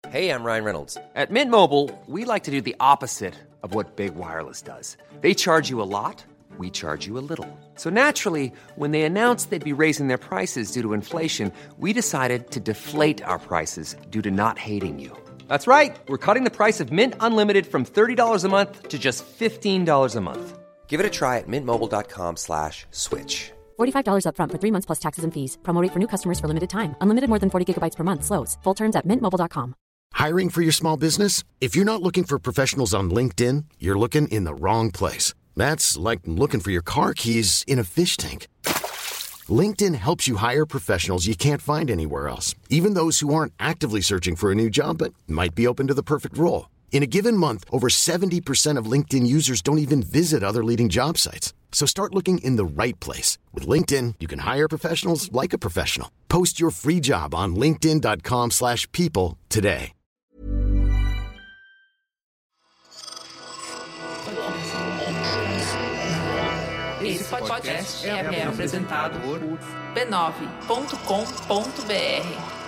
Hey, I'm Ryan Reynolds. At Mint Mobile, we like to do the opposite of what Big Wireless does. They charge you a lot, we charge you a little. So naturally, when they announced they'd be raising their prices due to inflation, we decided to deflate our prices due to not hating you. That's right. We're cutting the price of Mint Unlimited from $30 a month to just $15 a month. Give it a try at mintmobile.com/switch. $45 up front for 3 months plus taxes and fees. Promo rate for new customers for limited time. Unlimited more than 40 gigabytes per month. Slows full terms at mintmobile.com. Hiring for your small business? If you're not looking for professionals on LinkedIn, you're looking in the wrong place. That's like looking for your car keys in a fish tank. LinkedIn helps you hire professionals you can't find anywhere else, even those who aren't actively searching for a new job but might be open to the perfect role. In a given month, over 70% of LinkedIn users don't even visit other leading job sites. So start looking in the right place. With LinkedIn, you can hire professionals like a professional. Post your free job on linkedin.com/people today. Esse podcast é apresentado por b9.com.br.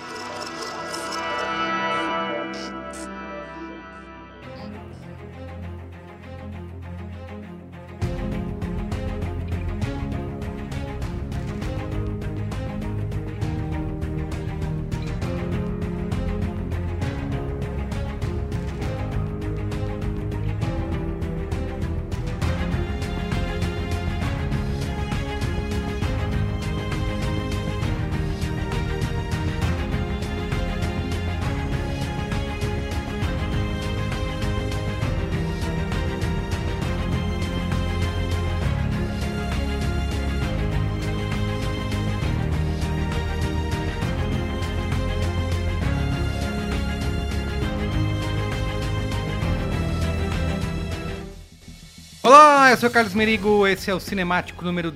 Olá, eu sou o Carlos Merigo, esse é o Cinemático número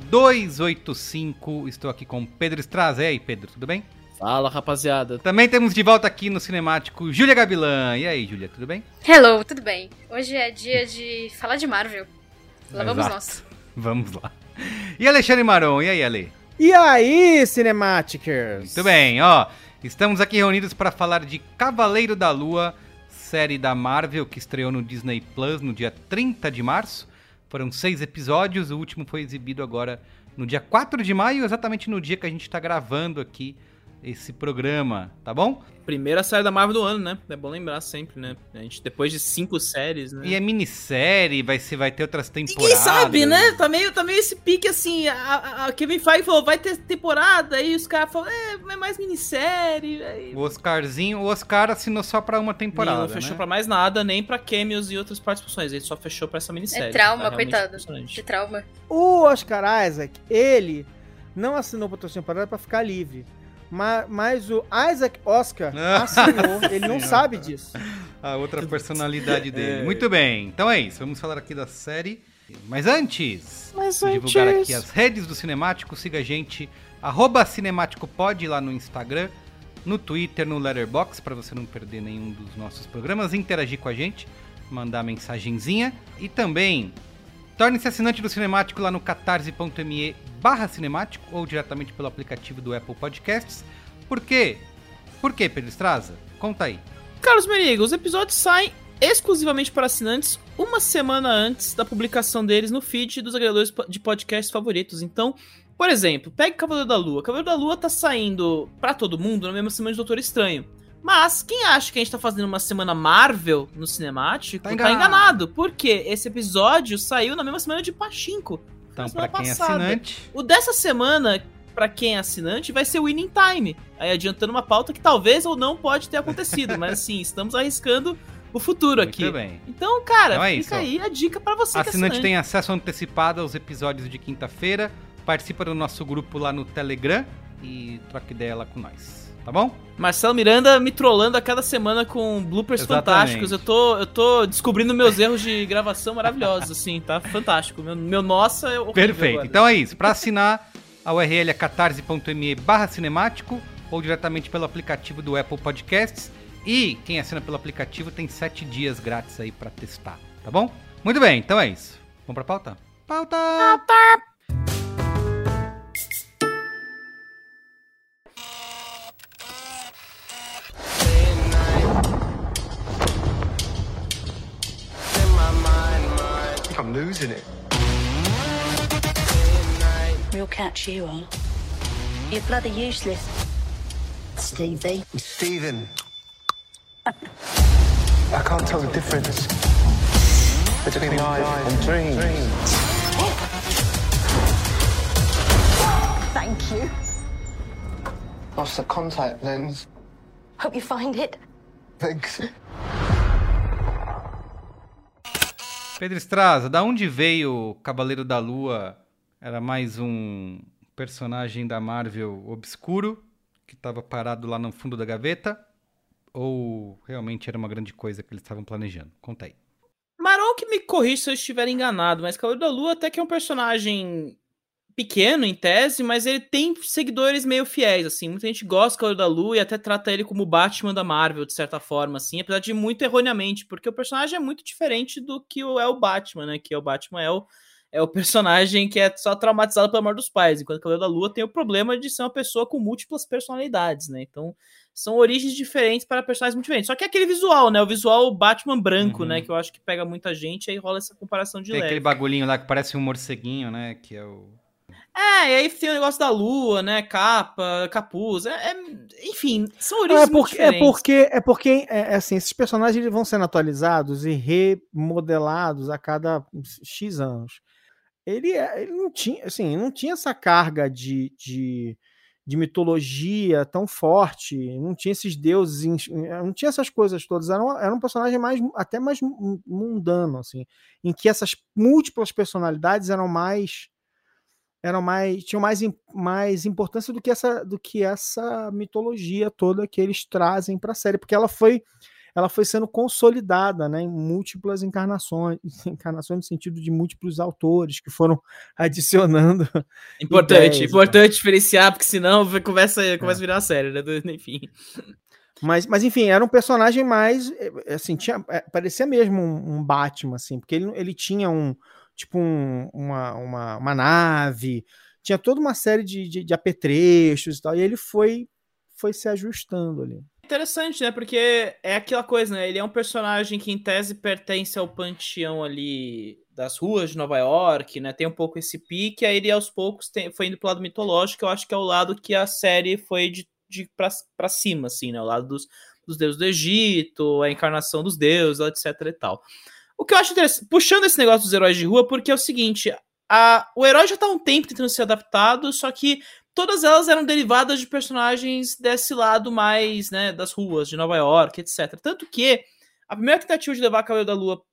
285, estou aqui com Pedro Straza. E aí, Pedro, tudo bem? Fala, rapaziada. Também temos de volta aqui no Cinemático Júlia Gavilã. E aí, Júlia, tudo bem? Hello, tudo bem? Hoje é dia de falar de Marvel. Lá vamos nós. Vamos lá. E Alexandre Maron, e aí, Ale? E aí, Cinematicers? Muito bem, ó. Estamos aqui reunidos para falar de Cavaleiro da Lua, série da Marvel que estreou no Disney Plus no dia 30 de março. Foram 6 episódios, o último foi exibido agora no dia 4 de maio, exatamente no dia que a gente está gravando aqui esse programa, tá bom? Primeira série da Marvel do ano, né? É bom lembrar sempre, né? A gente, depois de 5 séries, né? E é minissérie, vai ter outras temporadas. Ninguém sabe, né? Tá meio esse pique assim, a Kevin Feige falou, vai ter temporada, aí os caras falaram, é mais minissérie. Aí... O Oscar assinou só pra uma temporada, Não fechou pra mais nada, nem pra cameos e outras participações, ele só fechou pra essa minissérie. É trauma, coitado. De trauma. O Oscar Isaac, ele não assinou pra outra temporada pra ficar livre. Mas o Isaac Oscar assinou, ele não sabe disso. A outra personalidade dele. Muito bem, então é isso, vamos falar aqui da série. Mas antes de divulgar aqui as redes do Cinemático, siga a gente, @cinemáticopod lá no Instagram, no Twitter, no Letterboxd, para você não perder nenhum dos nossos programas, interagir com a gente, mandar mensagenzinha e também... Torne-se assinante do Cinemático lá no catarse.me/cinemático ou diretamente pelo aplicativo do Apple Podcasts. Por quê? Por quê, Pedro Straza? Conta aí. Carlos Merigo, os episódios saem exclusivamente para assinantes uma semana antes da publicação deles no feed dos agregadores de podcasts favoritos. Então, por exemplo, pegue Cavaleiro da Lua. Cavaleiro da Lua tá saindo pra todo mundo na mesma semana de Doutor Estranho. Mas quem acha que a gente tá fazendo uma semana Marvel no Cinemático, tá enganado. Porque esse episódio saiu na mesma semana de Pachinko. Então, pra quem é assinante... O dessa semana, pra quem é assinante, vai ser o Winning Time. Aí adiantando uma pauta que talvez ou não pode ter acontecido. Mas assim, estamos arriscando o futuro aqui. Muito bem. Então, cara, então fica aí a dica pra você que é assinante. Tem acesso antecipado aos episódios de quinta-feira, participa do nosso grupo lá no Telegram e troca ideia lá com nós. Tá bom? Marcelo Miranda me trollando a cada semana com bloopers fantásticos. Eu tô descobrindo meus erros de gravação maravilhosos, assim, tá fantástico. Meu nossa é horrível. Perfeito. Agora. Então é isso. Pra assinar, a URL é catarse.me/cinemático ou diretamente pelo aplicativo do Apple Podcasts. E quem assina pelo aplicativo tem 7 dias grátis aí pra testar, tá bom? Muito bem, então é isso. Vamos pra pauta? Pauta! losing it. Real catch you are. You're bloody useless, Stevie. Stephen. I can't tell the difference between life and dreams. Thank you. Lost the contact lens. Hope you find it. Thanks. Pedro Estraza, da onde veio o Cavaleiro da Lua? Era mais um personagem da Marvel obscuro, que estava parado lá no fundo da gaveta? Ou realmente era uma grande coisa que eles estavam planejando? Conta aí. Maron que me corrija se eu estiver enganado, mas Cavaleiro da Lua até que é um personagem pequeno, em tese, mas ele tem seguidores meio fiéis, assim. Muita gente gosta do Cavaleiro da Lua e até trata ele como o Batman da Marvel, de certa forma, assim. Apesar de muito erroneamente, porque o personagem é muito diferente do que é o Batman, né? Que o Batman é o personagem que é só traumatizado pela morte dos pais, enquanto o Cavaleiro da Lua tem o problema de ser uma pessoa com múltiplas personalidades, né? Então, são origens diferentes para personagens muito diferentes. Só que é aquele visual, né? O visual Batman branco, né? Que eu acho que pega muita gente, aí rola essa comparação de tem leve. Aquele bagulhinho lá que parece um morceguinho, né? Que é o... e aí tem o negócio da lua, né? Capa, capuz, enfim, são origens muito diferentes. É porque assim, esses personagens eles vão sendo atualizados e remodelados a cada X anos. Ele não tinha, assim, não tinha essa carga de mitologia tão forte, não tinha esses deuses, não tinha essas coisas todas, era um personagem até mais mundano, assim, em que essas múltiplas personalidades tinham mais importância do que essa mitologia toda que eles trazem para a série, porque ela foi sendo consolidada, né, em múltiplas encarnações no sentido de múltiplos autores que foram adicionando. Importante diferenciar, porque senão começa a virar série, né? Enfim. Mas enfim, era um personagem mais, assim, parecia mesmo um Batman, assim, porque ele tinha uma nave, tinha toda uma série de apetrechos e tal, e ele foi se ajustando ali. Interessante, né? Porque é aquela coisa, né? Ele é um personagem que, em tese, pertence ao panteão ali das ruas de Nova York, né? Tem um pouco esse pique, aí ele, aos poucos, foi indo pro lado mitológico, eu acho que é o lado que a série foi pra cima, assim, né? O lado dos deuses do Egito, a encarnação dos deuses, etc e tal. O que eu acho interessante, puxando esse negócio dos heróis de rua, porque é o seguinte, o herói já tá há um tempo tentando ser adaptado, só que todas elas eram derivadas de personagens desse lado mais, né, das ruas de Nova York, etc. Tanto que a primeira tentativa de levar a Cavaleiro da Lua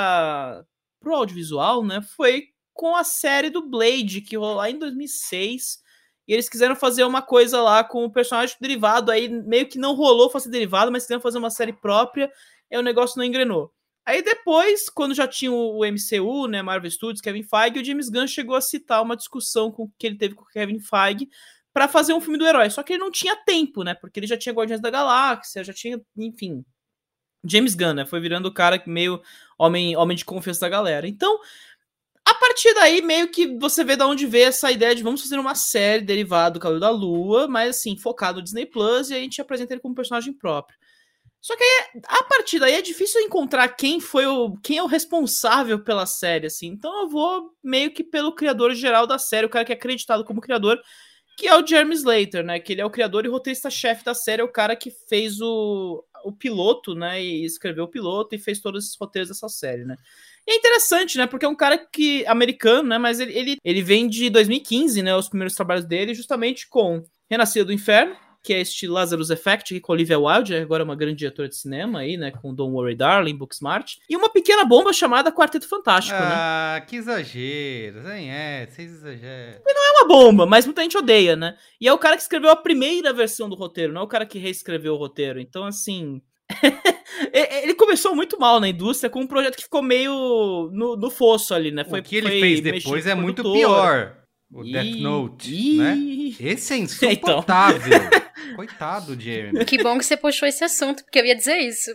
pro audiovisual, né, foi com a série do Blade, que rolou lá em 2006, e eles quiseram fazer uma coisa lá com o personagem derivado, aí meio que não rolou fazer derivado, mas quiseram fazer uma série própria, e o negócio não engrenou. Aí depois, quando já tinha o MCU, né, Marvel Studios, Kevin Feige, o James Gunn chegou a citar uma discussão que ele teve com o Kevin Feige para fazer um filme do herói. Só que ele não tinha tempo, né, porque ele já tinha Guardiões da Galáxia, já tinha, enfim... James Gunn, né, foi virando o cara meio homem de confiança da galera. Então, a partir daí, meio que você vê de onde veio essa ideia de vamos fazer uma série derivada do Cavaleiro da Lua, mas assim, focado no Disney Plus, e a gente apresenta ele como personagem próprio. Só que aí, a partir daí é difícil encontrar quem é o responsável pela série, assim. Então eu vou meio que pelo criador geral da série, o cara que é acreditado como criador, que é o Jeremy Slater, né? Que ele é o criador e roteirista-chefe da série, é o cara que fez o piloto, né? E escreveu o piloto e fez todos esses roteiros dessa série, né? E é interessante, né? Porque é um cara americano, né? Mas ele vem de 2015, né? Os primeiros trabalhos dele, justamente com Renascida do Inferno, que é este Lazarus Effect, com Olivia Wilde, agora uma grande diretora de cinema aí, né, com Don't Worry Darling, Booksmart, e uma pequena bomba chamada Quarteto Fantástico, né? Ah, que exagero, hein? Vocês exageram. E não é uma bomba, mas muita gente odeia, né? E é o cara que escreveu a primeira versão do roteiro, não é o cara que reescreveu o roteiro. Então, assim... ele começou muito mal na indústria com um projeto que ficou meio no fosso ali, né? O que ele fez depois é muito pior. O Death Note, né? Esse é insuportável. Então. Coitado, Jeremy. Que bom que você puxou esse assunto, porque eu ia dizer isso.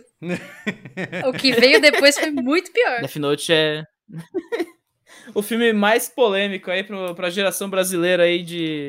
O que veio depois foi muito pior. Death Note é o filme mais polêmico aí pra geração brasileira aí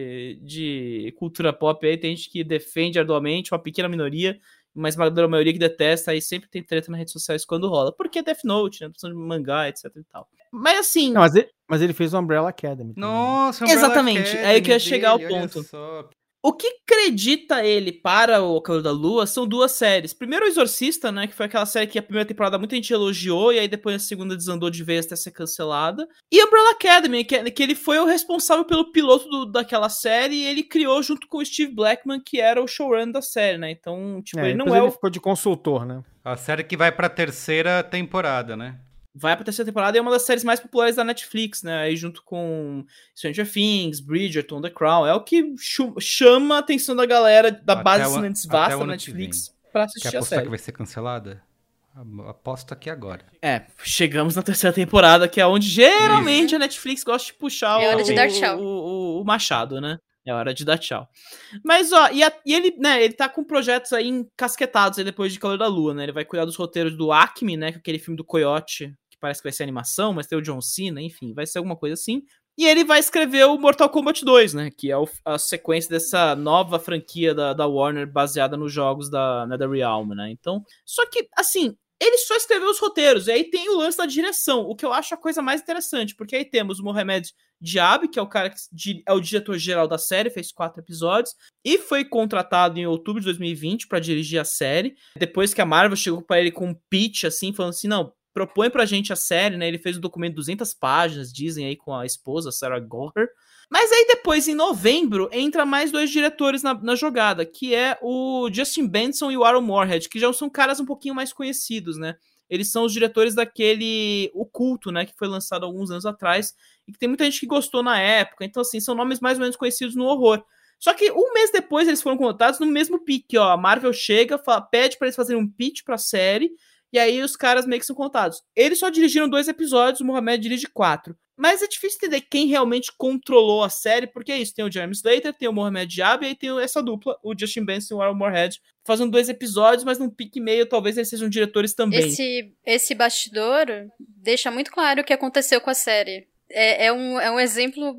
de cultura pop. Aí tem gente que defende arduamente, uma pequena minoria, uma esmagadora maioria que detesta, aí sempre tem treta nas redes sociais quando rola. Porque Death Note, né? Produção de mangá, etc e tal. Mas assim... Não, mas ele fez o Umbrella Academy. Nossa, Umbrella Exatamente, Academy é aí que eu ia chegar ao dele, olha ponto. só. O que acredita ele para o Cavaleiro da Lua são duas séries. Primeiro, o Exorcista, né? Que foi aquela série que a primeira temporada muita gente elogiou, e aí depois a segunda desandou de vez até ser cancelada. E Umbrella Academy, que ele foi o responsável pelo piloto daquela série, e ele criou junto com o Steve Blackman, que era o showrunner da série, né? Então, tipo, ele não é ele ficou de consultor, né? A série que vai pra terceira temporada, né? Vai pra terceira temporada e é uma das séries mais populares da Netflix, né? Aí junto com Stranger Things, Bridgerton, The Crown. É o que chama a atenção da galera da base de assinantes vasta da Netflix pra assistir Quer a apostar série. que vai ser cancelada? Aposto aqui agora. Chegamos na terceira temporada, que é onde geralmente a Netflix gosta de puxar É hora de dar tchau. o machado, né? É hora de dar tchau. Mas, ó, e ele, né, ele tá com projetos aí encasquetados aí depois de Cavaleiro da Lua, né? Ele vai cuidar dos roteiros do Acme, né? Aquele filme do Coyote, que parece que vai ser animação, mas tem o John Cena, enfim, vai ser alguma coisa assim. E ele vai escrever o Mortal Kombat 2, né? Que é a sequência dessa nova franquia da Warner baseada nos jogos da NetherRealm, né? Então, só que, assim, ele só escreveu os roteiros, e aí tem o lance da direção, o que eu acho a coisa mais interessante, porque aí temos o Mohamed Diab, que é o cara que é o diretor-geral da série, fez 4 episódios, e foi contratado em outubro de 2020 pra dirigir a série, depois que a Marvel chegou pra ele com um pitch, assim, falando assim, não, propõe pra gente a série, né, ele fez um documento de 200 páginas, dizem aí, com a esposa, Sarah Goher. Mas aí depois, em novembro, entra mais 2 diretores na jogada, que é o Justin Benson e o Aaron Moorhead, que já são caras um pouquinho mais conhecidos, né? Eles são os diretores daquele O Culto, né? Que foi lançado alguns anos atrás, e que tem muita gente que gostou na época. Então, assim, são nomes mais ou menos conhecidos no horror. Só que um mês depois eles foram contratados no mesmo pique, ó. A Marvel chega, pede pra eles fazerem um pitch pra série, e aí os caras meio que são contados. Eles só dirigiram 2 episódios, o Mohamed dirige 4. Mas é difícil entender quem realmente controlou a série, porque é isso, tem o Jeremy Slater, tem o Mohamed Diab, e aí tem essa dupla, o Justin Benson e o Aaron Moorhead, fazendo 2 episódios, mas num pique meio, talvez eles sejam diretores também. Esse bastidor deixa muito claro o que aconteceu com a série. É um exemplo,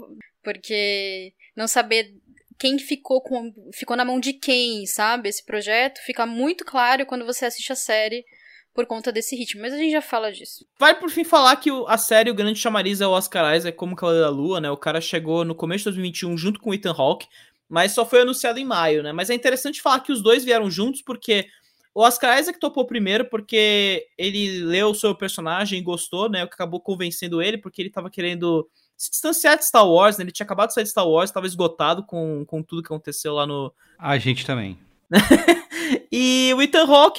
porque não saber quem ficou na mão de quem, sabe? Esse projeto fica muito claro quando você assiste a série, por conta desse ritmo, mas a gente já fala disso. Vai por fim falar que a série, o grande chamariz é o Oscar Isaac como Cavaleiro da Lua, né? O cara chegou no começo de 2021 junto com o Ethan Hawke, mas só foi anunciado em maio, né? Mas é interessante falar que os dois vieram juntos, porque o Oscar Isaac topou primeiro porque ele leu sobre o personagem e gostou, né? O que acabou convencendo ele, porque ele tava querendo se distanciar de Star Wars, né? Ele tinha acabado de sair de Star Wars, tava esgotado com tudo que aconteceu lá no... A gente também. E o Ethan Hawke,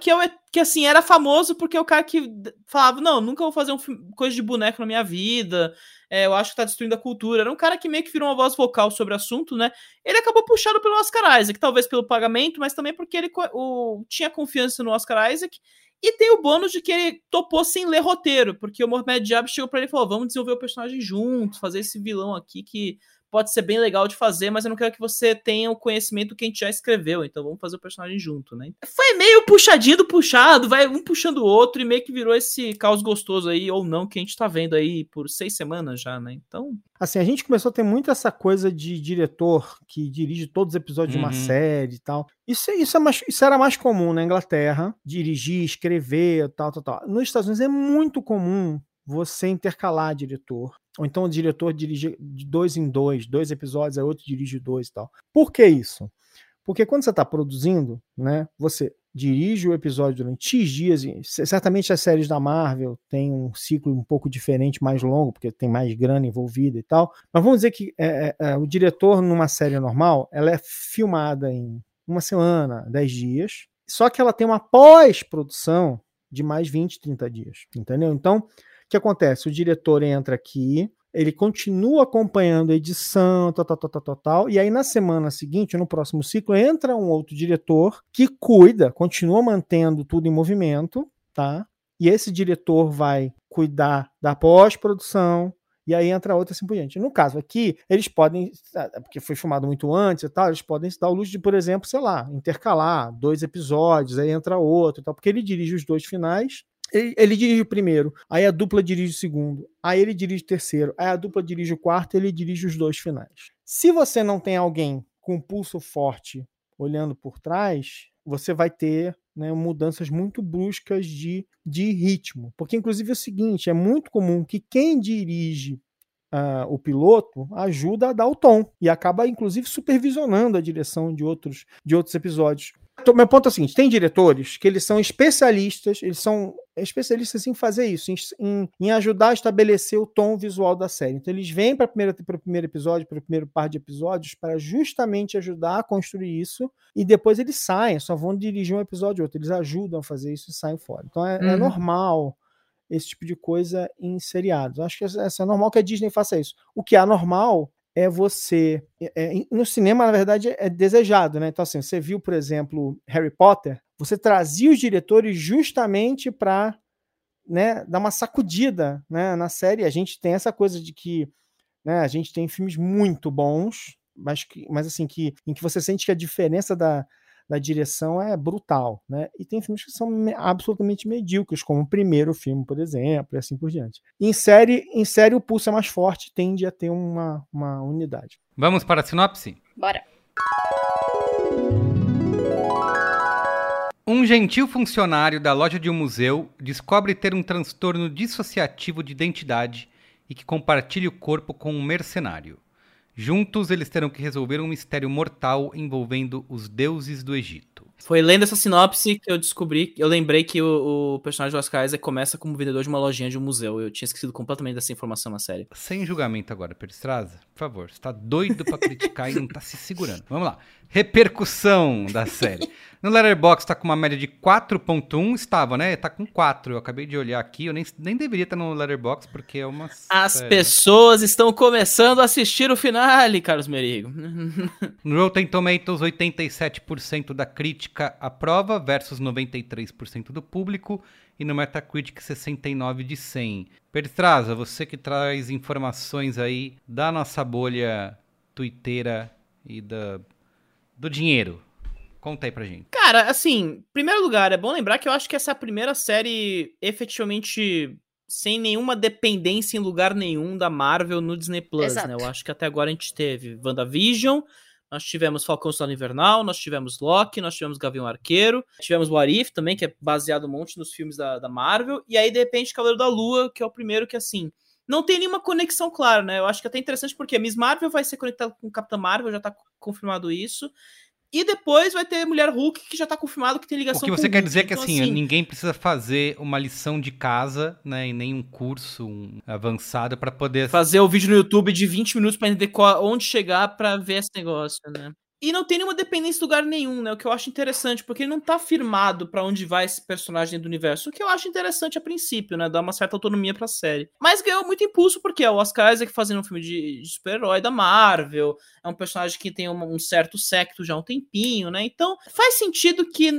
que assim, era famoso porque é o cara que falava, não, nunca vou fazer coisa de boneco na minha vida, eu acho que tá destruindo a cultura. Era um cara que meio que virou uma voz vocal sobre o assunto, né? Ele acabou puxado pelo Oscar Isaac, talvez pelo pagamento, mas também porque ele tinha confiança no Oscar Isaac. E tem o bônus de que ele topou sem ler roteiro, porque o Mohamed Diab chegou pra ele e falou, vamos desenvolver o personagem juntos, fazer esse vilão aqui que pode ser bem legal de fazer, mas eu não quero que você tenha o conhecimento que a gente já escreveu, então vamos fazer o personagem junto, né? Foi meio puxadinho do puxado, vai um puxando o outro, e meio que virou esse caos gostoso aí, ou não, que a gente tá vendo aí por 6 semanas já, né? Então... Assim, a gente começou a ter muito essa coisa de diretor que dirige todos os episódios de uma série e tal. Isso era mais comum na Inglaterra, dirigir, escrever, tal. Nos Estados Unidos é muito comum você intercalar diretor. Ou então o diretor dirige de 2 em 2 episódios, aí outro dirige 2 e tal. Por que isso? Porque quando você está produzindo, né, você dirige o episódio durante X dias, certamente as séries da Marvel têm um ciclo um pouco diferente, mais longo, porque tem mais grana envolvida e tal, mas vamos dizer que o diretor numa série normal, ela é filmada em 1 semana, 10 dias, só que ela tem uma pós-produção de mais 20, 30 dias, entendeu? Então, o que acontece? O diretor entra aqui, ele continua acompanhando a edição, tal, e aí na semana seguinte, no próximo ciclo, entra um outro diretor que continua mantendo tudo em movimento, tá? E esse diretor vai cuidar da pós-produção, e aí entra outra assim por diante. No caso aqui, eles podem, porque foi filmado muito antes e tal, eles podem se dar o luxo de, por exemplo, sei lá, intercalar 2 episódios, aí entra outro e tal, porque ele dirige os 2 finais. Ele dirige o primeiro, aí a dupla dirige o segundo, aí ele dirige o terceiro, aí a dupla dirige o quarto e ele dirige os 2 finais. Se você não tem alguém com pulso forte olhando por trás, você vai ter né, mudanças muito bruscas de ritmo. Porque, inclusive, é o seguinte, é muito comum que quem dirige o piloto ajuda a dar o tom e acaba, inclusive, supervisionando a direção de outros episódios. Então, meu ponto é o seguinte, tem diretores que eles são especialistas em fazer isso, em ajudar a estabelecer o tom visual da série. Então eles vêm para o primeiro episódio, para o primeiro par de episódios, para justamente ajudar a construir isso, e depois eles saem, só vão dirigir um episódio ou outro, eles ajudam a fazer isso e saem fora. Então é normal esse tipo de coisa em seriados. Acho que é normal que a Disney faça isso. O que é anormal é você... no cinema, na verdade, é desejado, né? Então, assim, você viu, por exemplo, Harry Potter, você trazia os diretores justamente para, né, dar uma sacudida, né, na série. A gente tem essa coisa de que, né, a gente tem filmes muito bons, mas assim, em que você sente que a diferença da direção é brutal, né? E tem filmes que são absolutamente medíocres, como o primeiro filme, por exemplo, e assim por diante. Em série o pulso é mais forte, tende a ter uma unidade. Vamos para a sinopse? Bora. Um gentil funcionário da loja de um museu descobre ter um transtorno dissociativo de identidade e que compartilha o corpo com um mercenário. Juntos, eles terão que resolver um mistério mortal envolvendo os deuses do Egito. Foi lendo essa sinopse que eu lembrei que o personagem do Oscar Isaac começa como vendedor de uma lojinha de um museu. Eu tinha esquecido completamente dessa informação na série. Sem julgamento agora, Peristraza. Por favor, você tá doido pra criticar e não tá se segurando. Vamos lá. Repercussão da série. No Letterboxd tá com uma média de 4.1, estava, né? Tá com 4. Eu acabei de olhar aqui, eu nem deveria estar no Letterboxd porque é uma As pessoas estão começando a assistir o finale, Carlos Merigo. No Rotten Tomatoes, 87% da crítica aprova versus 93% do público. E no Metacritic, 69 de 100. Peristraza, você que traz informações aí da nossa bolha twitteira e do dinheiro. Conta aí pra gente. Cara, assim, em primeiro lugar, é bom lembrar que eu acho que essa é a primeira série efetivamente sem nenhuma dependência em lugar nenhum da Marvel no Disney Plus, né? Eu acho que até agora a gente teve WandaVision, nós tivemos Falcão Soldado Invernal, nós tivemos Loki, nós tivemos Gavião Arqueiro, tivemos What If também, que é baseado um monte nos filmes da Marvel, e aí, de repente, Cavaleiro da Lua, que é o primeiro que, assim, não tem nenhuma conexão clara, né? Eu acho que é até interessante porque Miss Marvel vai ser conectada com Capitã Marvel, já tá confirmado isso. E depois vai ter Mulher Hulk, que já tá confirmado que tem ligação com o que você quer dizer então, que assim, ninguém precisa fazer uma lição de casa, né, e nem um curso avançado pra poder... fazer o vídeo no YouTube de 20 minutos pra entender onde chegar pra ver esse negócio, né? E não tem nenhuma dependência de lugar nenhum, né? O que eu acho interessante, porque ele não tá firmado pra onde vai esse personagem do universo. O que eu acho interessante a princípio, né? Dá uma certa autonomia pra série. Mas ganhou muito impulso, porque é o Oscar Isaac fazendo um filme de super-herói da Marvel. É um personagem que tem um certo séquito já há um tempinho, né? Então, faz sentido que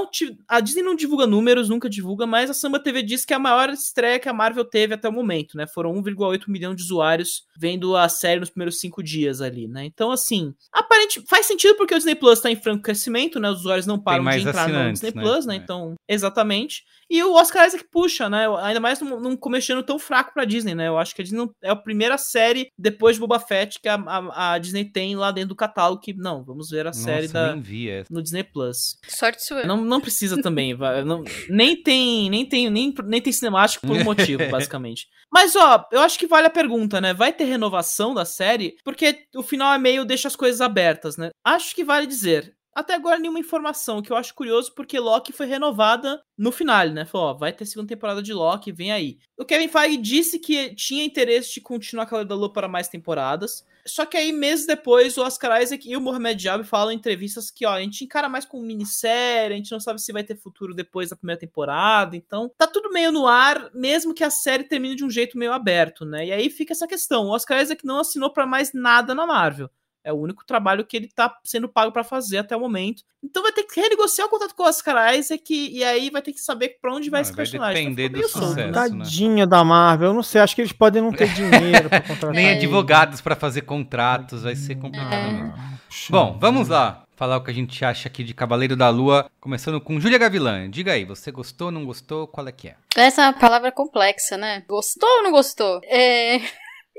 a Disney não divulga números, nunca divulga, mas a Samba TV diz que é a maior estreia que a Marvel teve até o momento, né? Foram 1,8 milhão de usuários vendo a série nos primeiros 5 dias ali, né? Então, assim, aparentemente faz sentido porque o Disney Plus tá em franco crescimento, né? Os usuários não param de entrar no Disney Plus, né? Então, exatamente. E o Oscar Isaac puxa, né? Ainda mais num começo de ano tão fraco pra Disney, né? Eu acho que a Disney é a primeira série depois de Boba Fett que a Disney tem lá dentro do catálogo que, não, vamos ver a série no Disney Plus. Sorte sua. Não precisa também, nem tem cinemático por um motivo, basicamente. Mas, ó, eu acho que vale a pergunta, né? Vai ter renovação da série? Porque o final é meio deixa as coisas abertas, né? Acho que vale dizer. Até agora nenhuma informação, que eu acho curioso porque Loki foi renovada no final, né? Falou, ó, vai ter segunda temporada de Loki, vem aí. O Kevin Feige disse que tinha interesse de continuar Cavaleiro da Lua para mais temporadas, só que aí meses depois o Oscar Isaac e o Mohamed Jab falam em entrevistas que, ó, a gente encara mais como minissérie, a gente não sabe se vai ter futuro depois da primeira temporada, então tá tudo meio no ar, mesmo que a série termine de um jeito meio aberto, né? E aí fica essa questão, o Oscar Isaac não assinou para mais nada na Marvel. É o único trabalho que ele tá sendo pago pra fazer até o momento. Então vai ter que renegociar o contrato com o Oscar Isaac e aí vai ter que saber pra onde vai esse personagem. Vai depender do sucesso, né? Tadinho da Marvel, eu não sei, acho que eles podem não ter dinheiro pra contratar. Nem advogados pra fazer contratos, vai ser complicado mesmo. Bom, vamos lá. Falar o que a gente acha aqui de Cavaleiro da Lua, começando com Júlia Gavilã. Diga aí, você gostou, não gostou, qual é que é? Essa é uma palavra complexa, né? Gostou ou não gostou?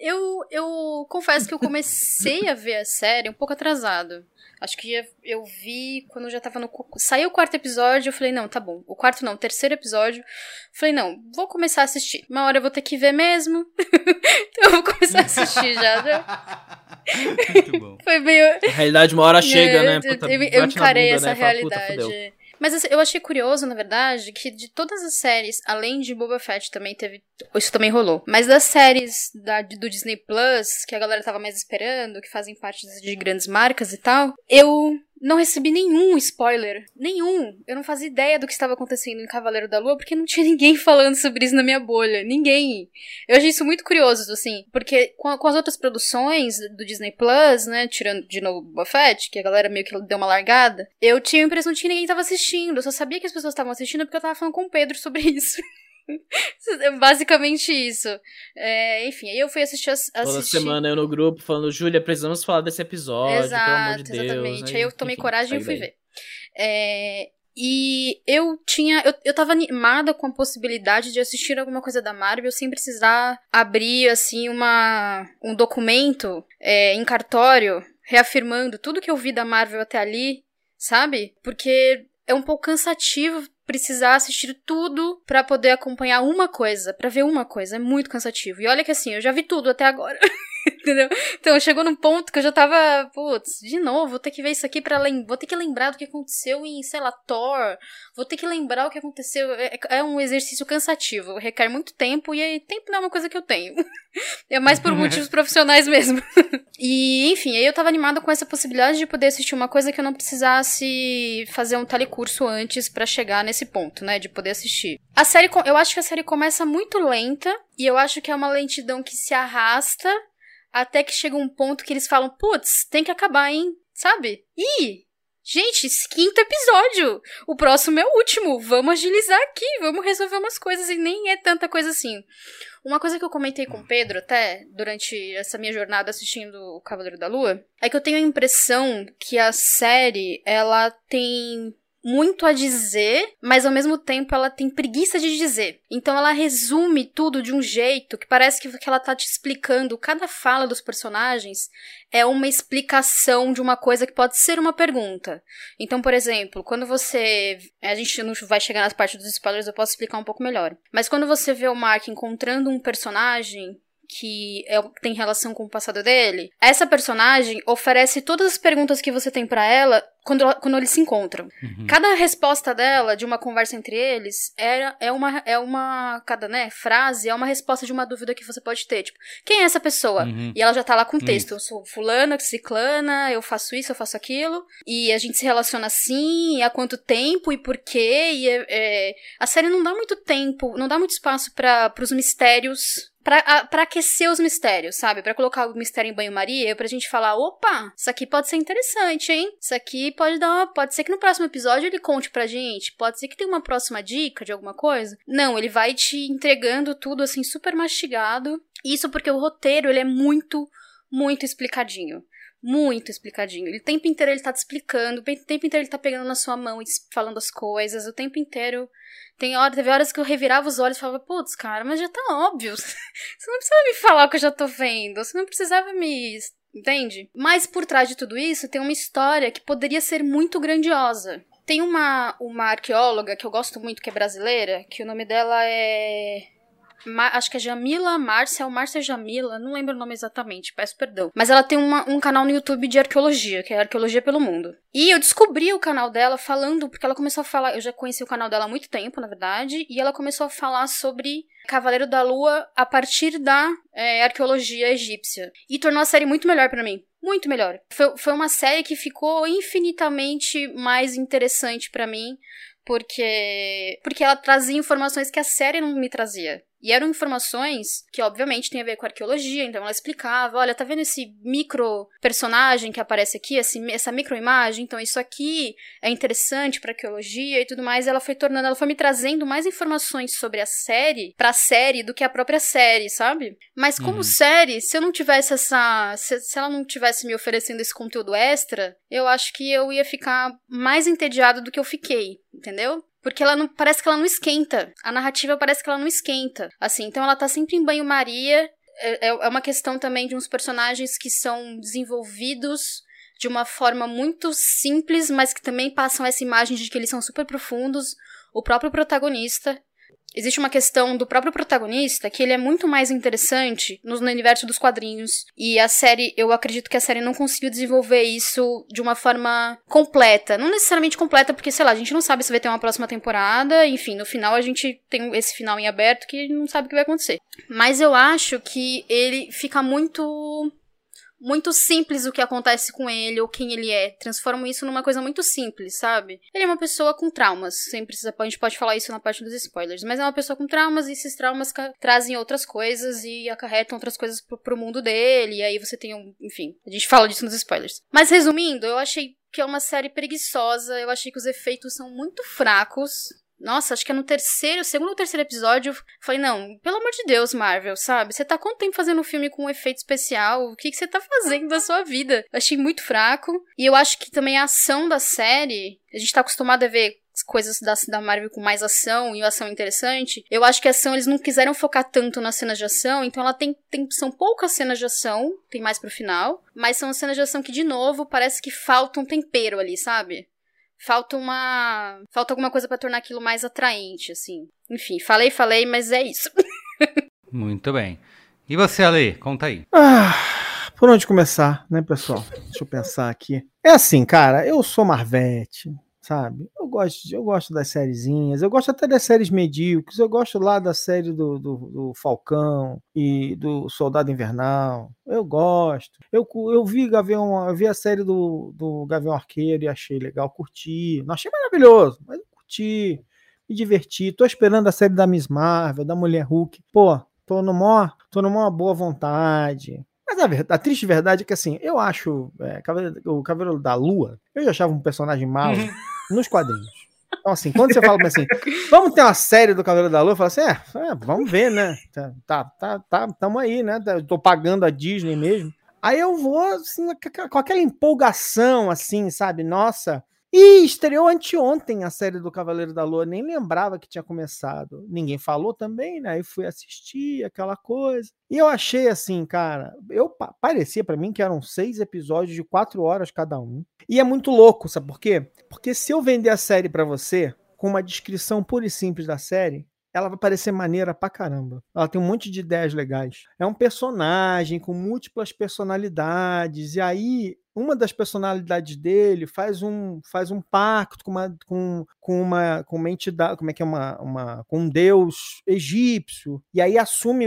Eu confesso que eu comecei a ver a série um pouco atrasado. Acho que eu vi quando eu já tava no... Saiu o 4º episódio, eu falei, não, tá bom. O 4º não, o 3º episódio. Falei, não, vou começar a assistir. Uma hora eu vou ter que ver mesmo. Então eu vou começar a assistir já. Muito bom. Foi meio... A realidade uma hora chega, né? Eu encarei essa né? realidade. Mas assim, eu achei curioso, na verdade, que de todas as séries, além de Boba Fett, também teve... Isso também rolou. Mas das séries do Disney Plus, que a galera tava mais esperando, que fazem parte de grandes marcas e tal, eu não recebi nenhum spoiler. Nenhum. Eu não fazia ideia do que estava acontecendo em Cavaleiro da Lua, porque não tinha ninguém falando sobre isso na minha bolha. Ninguém. Eu achei isso muito curioso, assim, porque com as outras produções do Disney Plus, né, tirando de novo Boba Fett, que a galera meio que deu uma largada, eu tinha a impressão de que ninguém tava assistindo. Eu só sabia que as pessoas estavam assistindo porque eu tava falando com o Pedro sobre isso. Basicamente isso. Enfim, aí eu fui assistir. Toda semana eu no grupo falando, Júlia, precisamos falar desse episódio, exato, pelo amor de Deus. Exatamente. Aí eu tomei coragem e fui ver. E eu tava animada com a possibilidade de assistir alguma coisa da Marvel sem precisar abrir, assim, um documento em cartório reafirmando tudo que eu vi da Marvel até ali, sabe? Porque é um pouco cansativo precisar assistir tudo pra poder acompanhar uma coisa, pra ver uma coisa. É muito cansativo. E olha que assim, eu já vi tudo até agora. Entendeu? Então chegou num ponto que eu já tava, putz, de novo, vou ter que ver isso aqui vou ter que lembrar do que aconteceu em, sei lá, Thor, vou ter que lembrar o que aconteceu, é um exercício cansativo, requer muito tempo, e aí tempo não é uma coisa que eu tenho, é mais por motivos profissionais mesmo. E, enfim, aí eu tava animada com essa possibilidade de poder assistir uma coisa que eu não precisasse fazer um telecurso antes pra chegar nesse ponto, né, de poder assistir. A série, eu acho que a série começa muito lenta, e eu acho que é uma lentidão que se arrasta até que chega um ponto que eles falam, putz, tem que acabar, hein? Sabe? Ih, gente, esse 5º episódio. O próximo é o último. Vamos agilizar aqui, vamos resolver umas coisas e nem é tanta coisa assim. Uma coisa que eu comentei com o Pedro até, durante essa minha jornada assistindo o Cavaleiro da Lua, é que eu tenho a impressão que a série, ela tem muito a dizer, mas ao mesmo tempo ela tem preguiça de dizer. Então ela resume tudo de um jeito que parece que ela tá te explicando. Cada fala dos personagens é uma explicação de uma coisa que pode ser uma pergunta. Então, por exemplo, quando você... A gente não vai chegar nas partes dos spoilers, eu posso explicar um pouco melhor. Mas quando você vê o Mark encontrando um personagem que tem relação com o passado dele, essa personagem oferece todas as perguntas que você tem pra ela quando eles se encontram. Uhum. Cada resposta dela, de uma conversa entre eles, cada, né, frase é uma resposta de uma dúvida que você pode ter. Tipo, quem é essa pessoa? Uhum. E ela já tá lá com o texto. Eu sou fulana, ciclana, eu faço isso, eu faço aquilo. E a gente se relaciona assim, e há quanto tempo, e por quê? E a série não dá muito tempo, não dá muito espaço pros mistérios... Pra aquecer os mistérios, sabe? Pra colocar o mistério em banho-maria, pra gente falar, opa, isso aqui pode ser interessante, hein? Isso aqui pode ser que no próximo episódio ele conte pra gente, pode ser que tenha uma próxima dica de alguma coisa. Não, ele vai te entregando tudo, assim, super mastigado. Isso porque o roteiro, ele é muito, muito explicadinho. Muito explicadinho. O tempo inteiro ele tá te explicando, o tempo inteiro ele tá pegando na sua mão e falando as coisas, o tempo inteiro... Teve horas que eu revirava os olhos e falava, putz, cara, mas já tá óbvio. Você não precisa me falar o que eu já tô vendo. Você não precisava me... Entende? Mas por trás de tudo isso tem uma história que poderia ser muito grandiosa. Tem uma arqueóloga que eu gosto muito, que é brasileira, que o nome dela é... acho que é Jamila Márcia ou Márcia Jamila, não lembro o nome exatamente, peço perdão. Mas ela tem um canal no YouTube de arqueologia, que é Arqueologia pelo Mundo. E eu descobri o canal dela falando, porque ela começou a falar, eu já conheci o canal dela há muito tempo, na verdade, e ela começou a falar sobre Cavaleiro da Lua a partir da arqueologia egípcia. E tornou a série muito melhor pra mim. Muito melhor. Foi uma série que ficou infinitamente mais interessante pra mim, porque ela trazia informações que a série não me trazia. E eram informações que, obviamente, tem a ver com arqueologia, então ela explicava, olha, tá vendo esse micro personagem que aparece aqui, essa microimagem? Então isso aqui é interessante pra arqueologia e tudo mais. Ela foi me trazendo mais informações sobre a série, pra série, do que a própria série, sabe? Mas como série, se eu não tivesse se ela não tivesse me oferecendo esse conteúdo extra, eu acho que eu ia ficar mais entediada do que eu fiquei, entendeu? Porque parece que ela não esquenta. A narrativa parece que ela não esquenta. Assim, então ela tá sempre em banho-maria. é uma questão também de uns personagens que são desenvolvidos de uma forma muito simples, mas que também passam essa imagem de que eles são super profundos. O próprio protagonista. Existe uma questão do próprio protagonista que ele é muito mais interessante no universo dos quadrinhos. E a série, eu acredito que a série não conseguiu desenvolver isso de uma forma completa. Não necessariamente completa, porque, sei lá, a gente não sabe se vai ter uma próxima temporada. Enfim, no final a gente tem esse final em aberto que não sabe o que vai acontecer. Mas eu acho que ele fica muito simples o que acontece com ele ou quem ele é. Transformam isso numa coisa muito simples, sabe? Ele é uma pessoa com traumas. A gente pode falar isso na parte dos spoilers. Mas é uma pessoa com traumas e esses traumas trazem outras coisas e acarretam outras coisas pro mundo dele. E aí você tem enfim, a gente fala disso nos spoilers. Mas resumindo, eu achei que é uma série preguiçosa. Eu achei que os efeitos são muito fracos. Nossa, acho que é no segundo ou terceiro episódio, eu falei, não, pelo amor de Deus, Marvel, sabe? Você tá quanto tempo fazendo um filme com um efeito especial? O que você tá fazendo da sua vida? Eu achei muito fraco. E eu acho que também a ação da série, a gente tá acostumado a ver coisas da Marvel com mais ação e ação interessante. Eu acho que a ação, eles não quiseram focar tanto nas cenas de ação, então ela são poucas cenas de ação, tem mais pro final, mas são cenas de ação que, de novo, parece que falta um tempero ali, sabe? Falta alguma coisa pra tornar aquilo mais atraente, assim. Enfim, falei, mas é isso. Muito bem. E você, Ale? Conta aí. Por onde começar, né, pessoal? Deixa eu pensar aqui. É assim, cara, eu sou Marvete, sabe? Eu gosto das sériezinhas, eu gosto até das séries medíocres, eu gosto lá da série do Falcão e do Soldado Invernal, eu gosto. Eu vi a série do Gavião Arqueiro e achei legal, curti. Não achei maravilhoso, mas eu curti, me diverti. Tô esperando a série da Miss Marvel, da Mulher Hulk. Pô, tô numa boa vontade. Mas a triste verdade é que, assim, eu acho o Cavaleiro da Lua, eu já achava um personagem mau nos quadrinhos. Então, assim, quando você fala assim, vamos ter uma série do Cavaleiro da Lua, eu falo assim, vamos ver, né? Tamo aí, né? Tô pagando a Disney mesmo. Aí eu vou, assim, com aquela empolgação, assim, sabe? Nossa. E estreou anteontem a série do Cavaleiro da Lua, nem lembrava que tinha começado. Ninguém falou também, né? Aí fui assistir, aquela coisa. E eu achei assim, cara, parecia pra mim que eram 6 episódios de 4 horas cada um. E é muito louco, sabe por quê? Porque se eu vender a série pra você, com uma descrição pura e simples da série, ela vai parecer maneira pra caramba. Ela tem um monte de ideias legais. É um personagem com múltiplas personalidades, e aí uma das personalidades dele faz um pacto com uma entidade, com um deus egípcio, e aí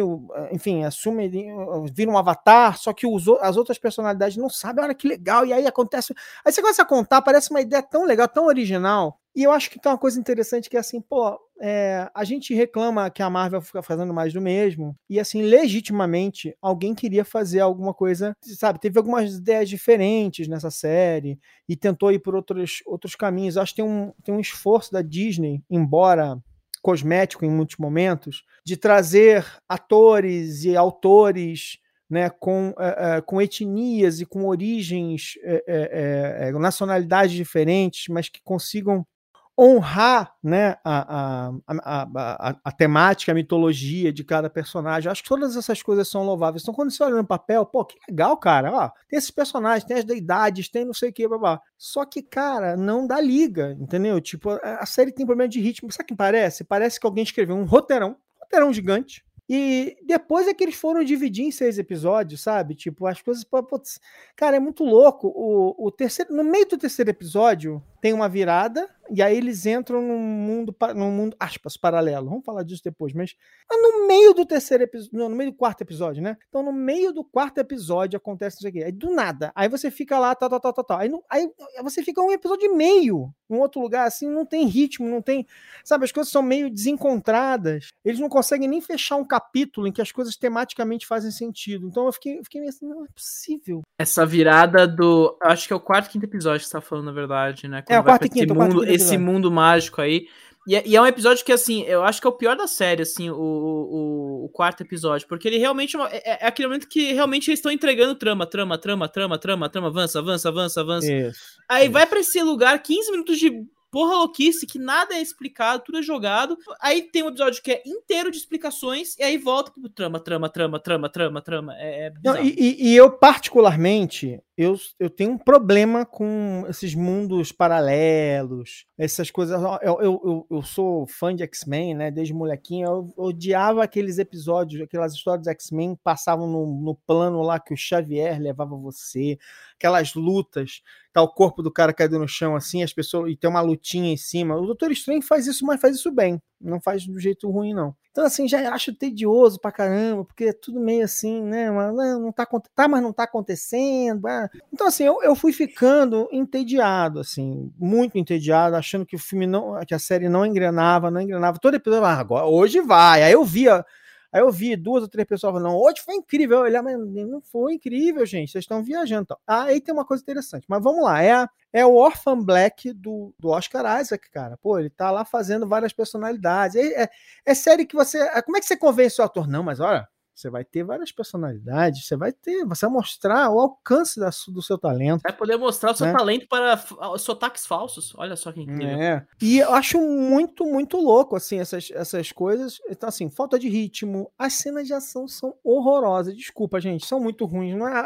vira um avatar, só que as outras personalidades não sabem, olha que legal, e aí acontece, aí você começa a contar, parece uma ideia tão legal, tão original. E eu acho que tem uma coisa interessante que é assim, a gente reclama que a Marvel fica fazendo mais do mesmo, e assim, legitimamente, alguém queria fazer alguma coisa, sabe, teve algumas ideias diferentes nessa série, e tentou ir por outros caminhos. Eu acho que tem um esforço da Disney, embora cosmético em muitos momentos, de trazer atores e autores, né, com etnias e com origens, nacionalidades diferentes, mas que consigam honrar, né, a temática, a mitologia de cada personagem. Eu acho que todas essas coisas são louváveis. Então, quando você olha no papel, que legal, cara. Ó, tem esses personagens, tem as deidades, tem não sei o que, blá. Só que, cara, não dá liga, entendeu? Tipo, a série tem problema de ritmo. Sabe o que parece? Parece que alguém escreveu um roteirão gigante, e depois é que eles foram dividir em 6 episódios, sabe? Tipo, as coisas... Putz, cara, é muito louco. No meio do terceiro episódio, tem uma virada, e aí eles entram num mundo aspas, paralelo. Vamos falar disso depois, mas no meio do no meio do quarto episódio, né? Então, no meio do quarto episódio acontece isso aqui. Aí, do nada, aí você fica lá, tal. Aí você fica um episódio e meio em outro lugar, assim, não tem ritmo, não tem... Sabe, as coisas são meio desencontradas. Eles não conseguem nem fechar um capítulo em que as coisas tematicamente fazem sentido. Então eu fiquei meio assim, não é possível. Essa virada do... Acho que é o quarto, quinto episódio que você tá falando, na verdade, né? Quando o quarto e quinto. Esse mundo mágico aí. E é um episódio que, assim, eu acho que é o pior da série, assim, o quarto episódio. Porque ele realmente é aquele momento que realmente eles estão entregando trama. Avança. Isso, Aí vai pra esse lugar, 15 minutos de porra louquice que nada é explicado, tudo é jogado. Aí tem um episódio que é inteiro de explicações e aí volta pro trama. Não, e eu, particularmente, eu tenho um problema com esses mundos paralelos, essas coisas. Eu sou fã de X-Men, né? Desde molequinho, eu odiava aqueles episódios, aquelas histórias de X-Men que passavam no plano lá que o Xavier levava você, aquelas lutas, tá o corpo do cara caído no chão assim, as pessoas, e tem uma lutinha em cima. O Doutor Estranho faz isso, mas faz isso bem, não faz do jeito ruim, não. Então, assim, já acho tedioso pra caramba, porque é tudo meio assim, né? Mas não tá acontecendo. Então, assim, eu fui ficando entediado, assim, muito entediado, achando que o filme que a série não engrenava. Todo episódio, agora, hoje vai. Aí eu vi 2 ou 3 pessoas falando, não, hoje foi incrível. Eu olhei, mas não foi incrível, gente, vocês estão viajando. Então. Aí tem uma coisa interessante, mas vamos lá, é o Orphan Black do Oscar Isaac, cara. Pô, ele tá lá fazendo várias personalidades. É série que você... Como é que você convence o ator? Não, mas olha, você vai ter várias personalidades, você vai mostrar o alcance do seu talento. Vai poder mostrar o seu talento para sotaques falsos. Olha só que incrível. E eu acho muito, muito louco, assim, essas coisas. Então, assim, falta de ritmo. As cenas de ação são horrorosas. Desculpa, gente, são muito ruins. Não é,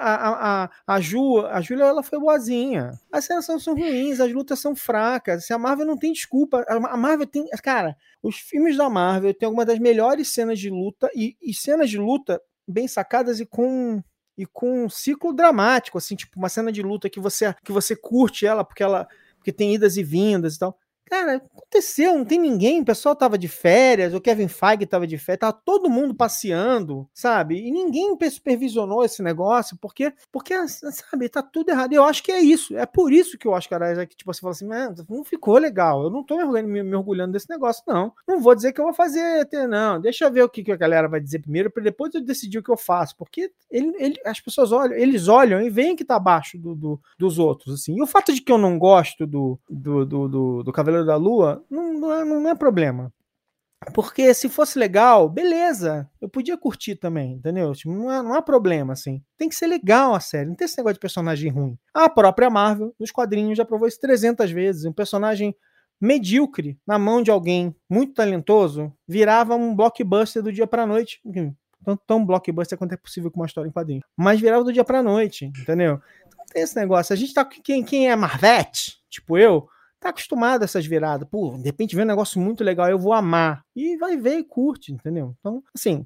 a Júlia, ela foi boazinha. As cenas são ruins, as lutas são fracas. Assim, a Marvel não tem desculpa. A Marvel tem... Cara, os filmes da Marvel têm algumas das melhores cenas de luta e cenas de luta bem sacadas e com um ciclo dramático, assim, tipo uma cena de luta que você curte ela porque tem idas e vindas e tal. Cara, aconteceu, não tem ninguém, o pessoal tava de férias, o Kevin Feige tava de férias, tava todo mundo passeando, sabe? E ninguém supervisionou esse negócio, porque, sabe, tá tudo errado. E eu acho que é isso, é por isso que o Oscar Isaac, tipo, você fala assim, não ficou legal, eu não tô me orgulhando desse negócio, não. Não vou dizer que eu vou fazer, não, deixa eu ver o que a galera vai dizer primeiro, pra depois eu decidir o que eu faço, porque as pessoas olham e veem que tá abaixo dos outros, assim. E o fato de que eu não gosto do Cavaleiro da Lua não é problema. Porque se fosse legal, beleza, eu podia curtir também, entendeu? Tipo, não há problema, assim. Tem que ser legal a série, não tem esse negócio de personagem ruim. A própria Marvel, nos quadrinhos, já provou isso 300 vezes. Um personagem medíocre na mão de alguém muito talentoso virava um blockbuster do dia pra noite. Tão blockbuster quanto é possível com uma história em quadrinho. Mas virava do dia pra noite, entendeu? Então tem esse negócio. A gente tá... Quem é Marvete, tipo eu, tá acostumado a essas viradas. Pô, de repente vê um negócio muito legal, eu vou amar. E vai ver e curte, entendeu? Então, assim,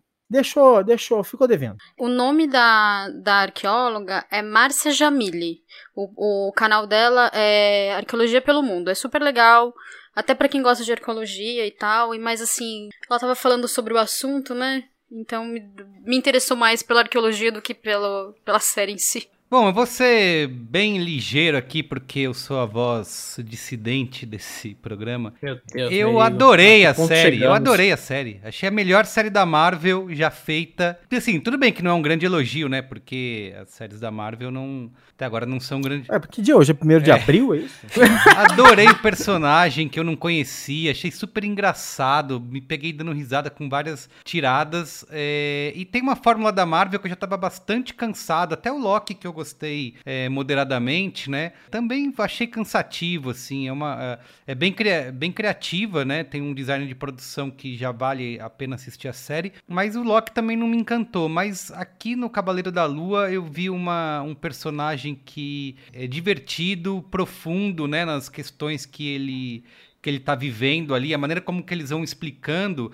ficou devendo. O nome da arqueóloga é Márcia Jamili. O canal dela é Arqueologia pelo Mundo. É super legal, até pra quem gosta de arqueologia e tal. Mas, assim, ela tava falando sobre o assunto, né? Então, me interessou mais pela arqueologia do que pela série em si. Bom, eu vou ser bem ligeiro aqui, porque eu sou a voz dissidente desse programa. Meu Deus, eu adorei a série. Achei a melhor série da Marvel já feita. Assim, tudo bem que não é um grande elogio, né? Porque as séries da Marvel até agora não são grandes. Porque dia hoje é 1º de abril, é isso? Adorei o personagem que eu não conhecia, achei super engraçado, me peguei dando risada com várias tiradas. E tem uma fórmula da Marvel que eu já tava bastante cansado, até o Loki que eu gostei moderadamente, né? Também achei cansativo, assim, é bem criativa, né? Tem um design de produção que já vale a pena assistir a série, mas o Loki também não me encantou. Mas aqui no Cavaleiro da Lua eu vi um personagem que é divertido, profundo, né? Nas questões que ele tá vivendo ali, a maneira como que eles vão explicando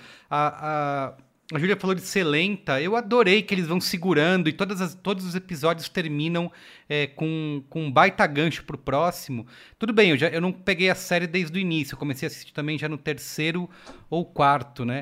a Júlia falou de ser lenta. Eu adorei que eles vão segurando e todos os episódios terminam com um baita gancho pro próximo. Tudo bem, eu não peguei a série desde o início. Eu comecei a assistir também já no 3º ou 4º, né?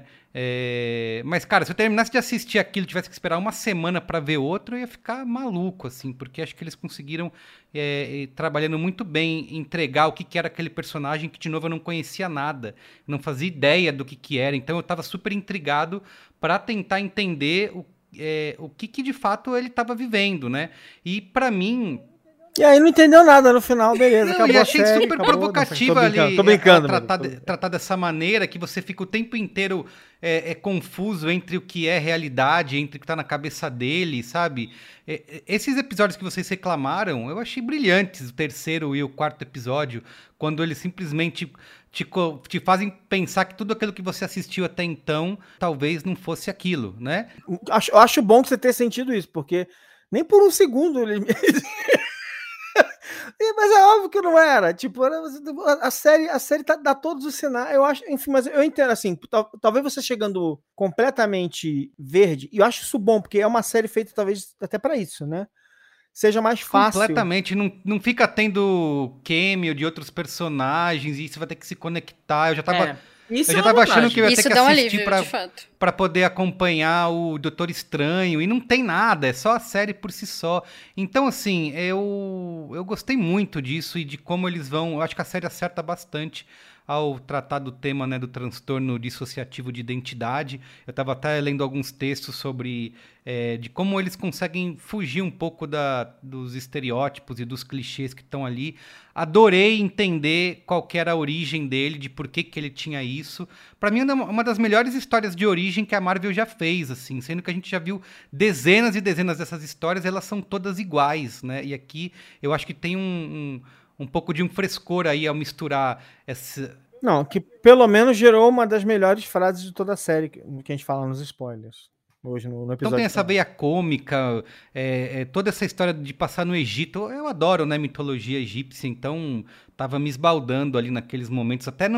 Mas, cara, se eu terminasse de assistir aquilo e tivesse que esperar uma semana pra ver outro, eu ia ficar maluco, assim, porque acho que eles conseguiram, trabalhando muito bem, entregar o que era aquele personagem que, de novo, eu não conhecia nada. Não fazia ideia do que era. Então, eu tava super intrigado para tentar entender o que de fato ele estava vivendo, né? E para mim, E aí não entendeu nada no final, beleza. Não, acabou e a achei série, super acabou, provocativa não, tô ali. Tô brincando. Tratar dessa maneira que você fica o tempo inteiro confuso entre o que é realidade, entre o que tá na cabeça dele, sabe? Esses episódios que vocês reclamaram, eu achei brilhantes, o terceiro e o quarto episódio, quando eles simplesmente te fazem pensar que tudo aquilo que você assistiu até então talvez não fosse aquilo, né? Eu acho bom que você tenha sentido isso, porque nem por um segundo ele... Mas é óbvio que não era. Tipo, a série dá todos os sinais. Eu acho, enfim, mas eu entendo assim. Talvez você chegando completamente verde, e eu acho isso bom, porque é uma série feita talvez até pra isso, né? Seja mais fácil. Completamente, não fica tendo cameo de outros personagens e você vai ter que se conectar. Eu já tava achando que eu ia ter que assistir pra poder acompanhar o Doutor Estranho, e não tem nada, é só a série por si só. Então, assim, eu gostei muito disso e de como eles vão... Eu acho que a série acerta bastante ao tratar do tema, né, do transtorno dissociativo de identidade. Eu estava até lendo alguns textos sobre de como eles conseguem fugir um pouco dos estereótipos e dos clichês que estão ali. Adorei entender qual que era a origem dele, de por que ele tinha isso. Para mim, é uma das melhores histórias de origem que a Marvel já fez, assim, sendo que a gente já viu dezenas e dezenas dessas histórias, elas são todas iguais, né? E aqui eu acho que tem um pouco de um frescor aí ao misturar essa... Não, que pelo menos gerou uma das melhores frases de toda a série, que a gente fala nos spoilers. Hoje no episódio. Então tem essa veia cômica, toda essa história de passar no Egito. Eu adoro, né, mitologia egípcia, então tava me esbaldando ali naqueles momentos, até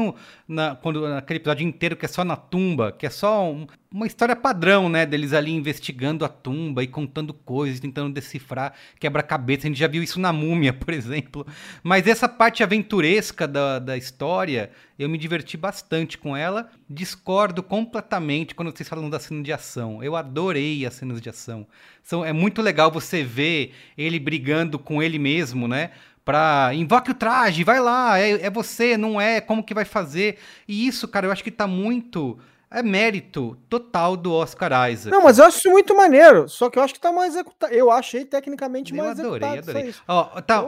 naquele episódio inteiro que é só na tumba, que é só uma história padrão, né, deles ali investigando a tumba e contando coisas, tentando decifrar quebra-cabeça. A gente já viu isso na Múmia, por exemplo. Mas essa parte aventuresca da história, eu me diverti bastante com ela. Discordo completamente quando vocês falam da cena de ação. Eu adorei as cenas de ação. É muito legal você ver ele brigando com ele mesmo, né? Invoque o traje, vai lá, é você, não é, como que vai fazer? E isso, cara, eu acho que tá muito... É mérito total do Oscar Isaac. Não, mas eu acho isso muito maneiro, só que eu acho que tá mal executado. Eu achei tecnicamente mal executado. Eu adorei. Ó, tá,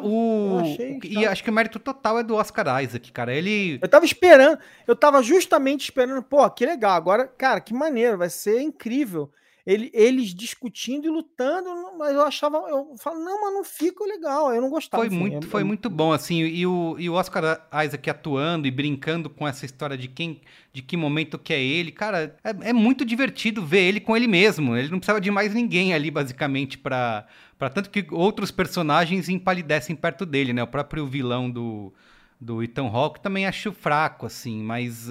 e acho que o mérito total é do Oscar Isaac, cara. Eu tava esperando, eu tava justamente esperando, pô, que legal. Agora, cara, que maneiro, vai ser incrível. Eles discutindo e lutando, mas eu falo, não, mas não fica legal, eu não gostava. Foi muito bom, assim, e o Oscar Isaac atuando e brincando com essa história de que momento que é ele, cara, é muito divertido ver ele com ele mesmo, ele não precisava de mais ninguém ali, basicamente, pra tanto que outros personagens empalidecem perto dele, né, o próprio vilão do Ethan Hawke também acho fraco, assim, mas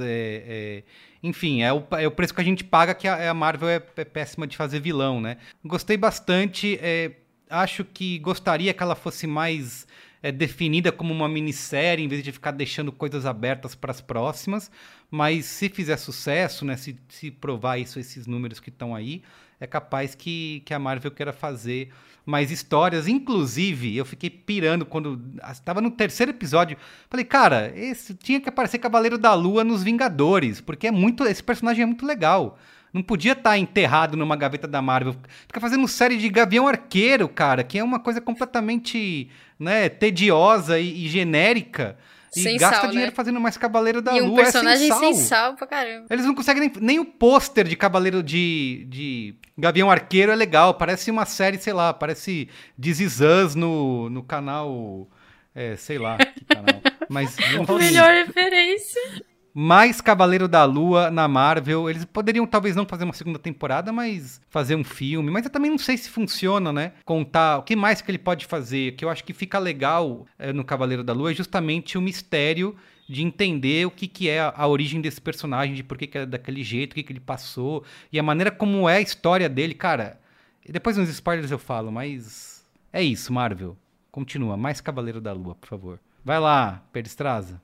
enfim, é o preço que a gente paga, que a Marvel é péssima de fazer vilão, né? Gostei bastante, acho que gostaria que ela fosse mais definida como uma minissérie, em vez de ficar deixando coisas abertas para as próximas, mas se fizer sucesso, né, se provar esses números que estão aí, é capaz que a Marvel queira fazer mais histórias. Inclusive, eu fiquei pirando quando estava no terceiro episódio. Falei, cara, tinha que aparecer Cavaleiro da Lua nos Vingadores, porque esse personagem é muito legal. Não podia estar enterrado numa gaveta da Marvel. Fica fazendo série de Gavião Arqueiro, cara, que é uma coisa completamente, né, tediosa e genérica. E sem gasta sal, dinheiro, né, fazendo mais Cavaleiro da Lua. E um personagem sem sal pra caramba. Eles não conseguem nem o pôster de Cavaleiro de Gavião Arqueiro é legal. Parece uma série, sei lá, parece This Is Us no canal... sei lá, que canal. Mas, melhor referência. Mais Cavaleiro da Lua na Marvel. Eles poderiam talvez não fazer uma segunda temporada, mas fazer um filme. Mas eu também não sei se funciona, né? Contar o que mais que ele pode fazer. O que eu acho que fica legal no Cavaleiro da Lua é justamente o mistério de entender o que é a origem desse personagem, de por que é daquele jeito, o que ele passou, e a maneira como é a história dele. Cara, depois nos spoilers eu falo, mas é isso, Marvel. Continua. Mais Cavaleiro da Lua, por favor. Vai lá, Peristraza.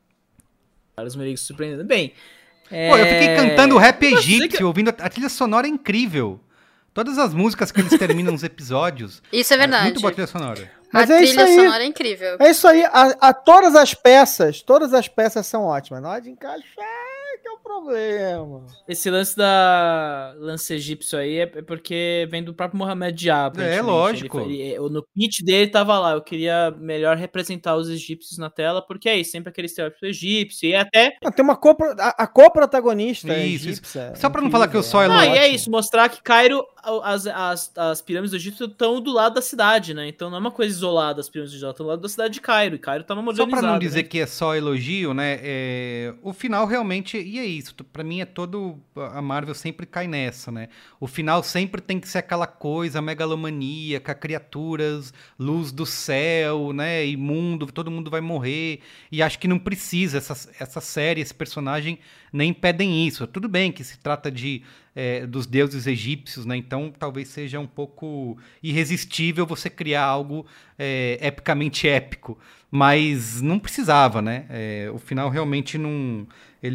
Os Merigos surpreendendo. Bem, Pô, eu fiquei cantando rap egípcio, ouvindo a trilha sonora é incrível. Todas as músicas que eles terminam os episódios. Isso é verdade. Muito boa trilha sonora. Mas a trilha sonora é incrível. É isso aí. Todas as peças são ótimas. Na hora de encaixar, que é o problema. Esse lance egípcio aí é porque vem do próprio Mohamed Diab. Lógico. No pitch dele tava lá, eu queria melhor representar os egípcios na tela, porque é isso, sempre aquele estereótipo egípcio, e até... Tem uma a coprotagonista egípcia. Só pra não falar que eu só elogio. E é isso, mostrar que Cairo, as pirâmides do Egito estão do lado da cidade, né? Então não é uma coisa isolada as pirâmides do Egito, estão do lado da cidade de Cairo, e Cairo tá uma modernizada. Só pra não dizer né? que é só elogio, né? O final realmente, e é isso, pra mim é todo, a Marvel sempre cai nessa, né? O final sempre tem que ser aquela coisa megalomaníaca, criaturas, luz do céu, né? E mundo, todo mundo vai morrer, e acho que não precisa, essa série, esse personagem nem pedem isso. Tudo bem que se trata dos deuses egípcios, né? Então talvez seja um pouco irresistível você criar algo epicamente épico, mas não precisava, né? O final realmente não...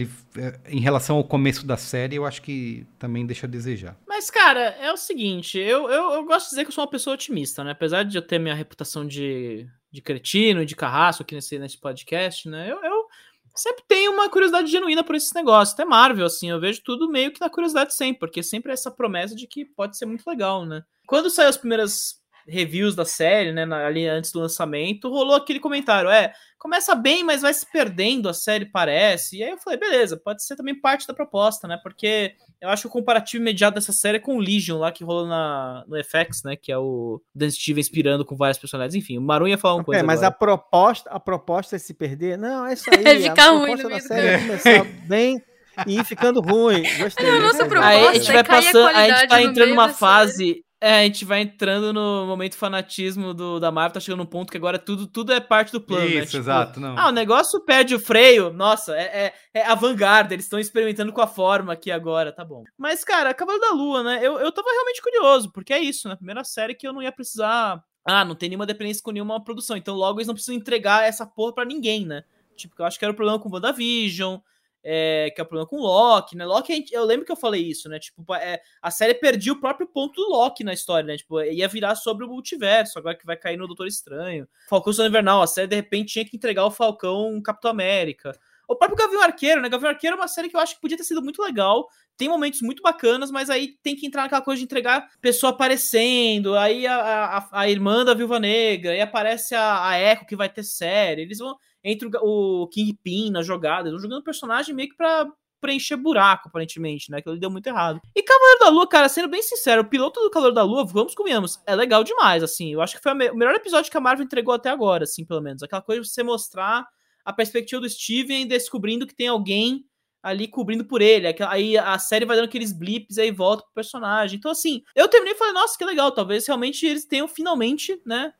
em relação ao começo da série, eu acho que também deixa a desejar. Mas, cara, é o seguinte, eu gosto de dizer que eu sou uma pessoa otimista, né? Apesar de eu ter minha reputação de cretino e de carrasco aqui nesse podcast, né? Eu sempre tenho uma curiosidade genuína por esses negócios. Até Marvel, assim, eu vejo tudo meio que na curiosidade sempre, porque sempre é essa promessa de que pode ser muito legal, né? Quando saiu as primeiras reviews da série, né, ali antes do lançamento, rolou aquele comentário, começa bem, mas vai se perdendo a série, parece. E aí eu falei, beleza, pode ser também parte da proposta, né? Porque eu acho que o comparativo imediato dessa série é com o Legion, lá que rolou no FX, né? Que é o Dan Steven inspirando com várias personagens. Enfim, o Maru ia falar uma coisa mas agora. a proposta é se perder? Não, é isso aí. É ficar a ruim proposta no da meio série é começar bem e ir ficando ruim. Gostei. Não, nossa proposta Aí a gente vai passando, a gente tá no entrando meio numa da fase... a gente vai entrando no momento fanatismo da Marvel, tá chegando num ponto que agora tudo é parte do plano, né? Isso, exato. Não. O negócio perde o freio, nossa, é a vanguarda, eles estão experimentando com a forma aqui agora, tá bom. Mas, cara, Cavaleiro da Lua, né, eu tava realmente curioso, porque é isso, né, primeira série que eu não ia precisar, não tem nenhuma dependência com nenhuma produção, então logo eles não precisam entregar essa porra pra ninguém, né? Tipo, eu acho que era o problema com WandaVision, que é o problema com o Loki, né? Loki, eu lembro que eu falei isso, né? Tipo, a série perdia o próprio ponto do Loki na história, né? Tipo, ia virar sobre o multiverso, agora que vai cair no Doutor Estranho. Falcão Soldado Invernal, a série de repente tinha que entregar o Falcão Capitão América. O próprio Gavião Arqueiro, né? Gavião Arqueiro é uma série que eu acho que podia ter sido muito legal, tem momentos muito bacanas, mas aí tem que entrar naquela coisa de entregar pessoa aparecendo, aí a irmã da Viúva Negra, aí aparece a Echo que vai ter série, eles vão... Entra o Kingpin na jogada, eles vão jogando personagem meio que pra preencher buraco, aparentemente, né? Que ele deu muito errado. E Cavaleiro da Lua, cara, sendo bem sincero, o piloto do Cavaleiro da Lua, vamos convenhamos, é legal demais, assim. Eu acho que foi o melhor episódio que a Marvel entregou até agora, assim, pelo menos. Aquela coisa de você mostrar a perspectiva do Steven descobrindo que tem alguém ali cobrindo por ele. Aí a série vai dando aqueles blips, aí volta pro personagem. Então, assim, eu terminei e falei, nossa, que legal. Talvez realmente eles tenham finalmente, né,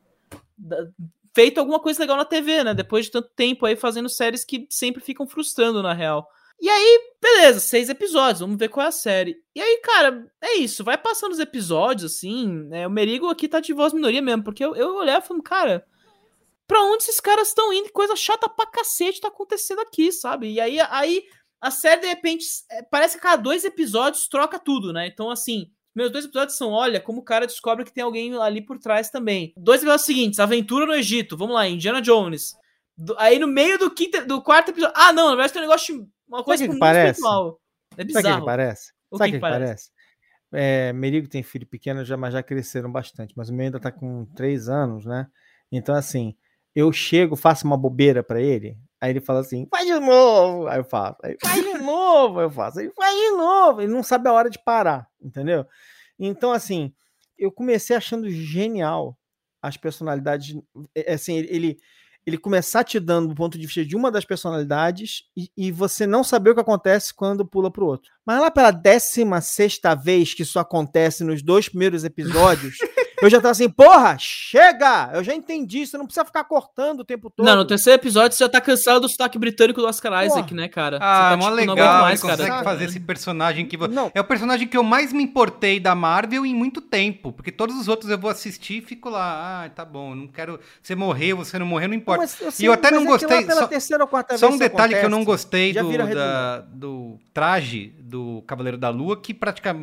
feito alguma coisa legal na TV, né? Depois de tanto tempo aí fazendo séries que sempre ficam frustrando, na real. E aí, beleza, 6 episódios, vamos ver qual é a série. E aí, cara, é isso, vai passando os episódios, assim, né? O Merigo aqui tá de voz minoria mesmo, porque eu olhava e falei, cara, pra onde esses caras estão indo? Coisa chata pra cacete tá acontecendo aqui, sabe? E aí a série, de repente, parece que a cada 2 episódios troca tudo, né? Então, assim... Meus 2 episódios são, olha, como o cara descobre que tem alguém ali por trás também. 2 episódios seguintes, Aventura no Egito, vamos lá, Indiana Jones. Aí no meio do 4º episódio... não, na verdade tem um negócio, uma coisa muito espiritual. É bizarro. Sabe o que parece? Sabe o que parece? Merigo tem filho pequeno, mas já cresceram bastante, mas o meu ainda tá com 3 anos, né? Então, assim, eu chego, faço uma bobeira pra ele, aí ele fala assim, faz de novo, aí eu faço, aí faz de novo, aí eu faço, aí faz de novo, ele não sabe a hora de parar, entendeu? Então, assim, eu comecei achando genial as personalidades, assim, ele começar te dando do ponto de vista de uma das personalidades e você não saber o que acontece quando pula pro outro. Mas lá pela 16ª vez que isso acontece nos 2 primeiros episódios... Eu já tava assim, porra, chega! Eu já entendi, você não precisa ficar cortando o tempo todo. Não, no 3º episódio você já tá cansado do sotaque britânico do Oscar Isaac, né, cara? Tá, mó legal, mais, ele consegue cara. fazer esse personagem que... É o personagem que eu mais me importei da Marvel em muito tempo, porque todos os outros eu vou assistir e fico lá, tá bom, não quero... Você morreu, você não morreu, não importa. Assim, e eu até não gostei... Pela 3ª ou 4ª vez só um detalhe que eu não gostei já do traje do Cavaleiro da Lua, que praticamente...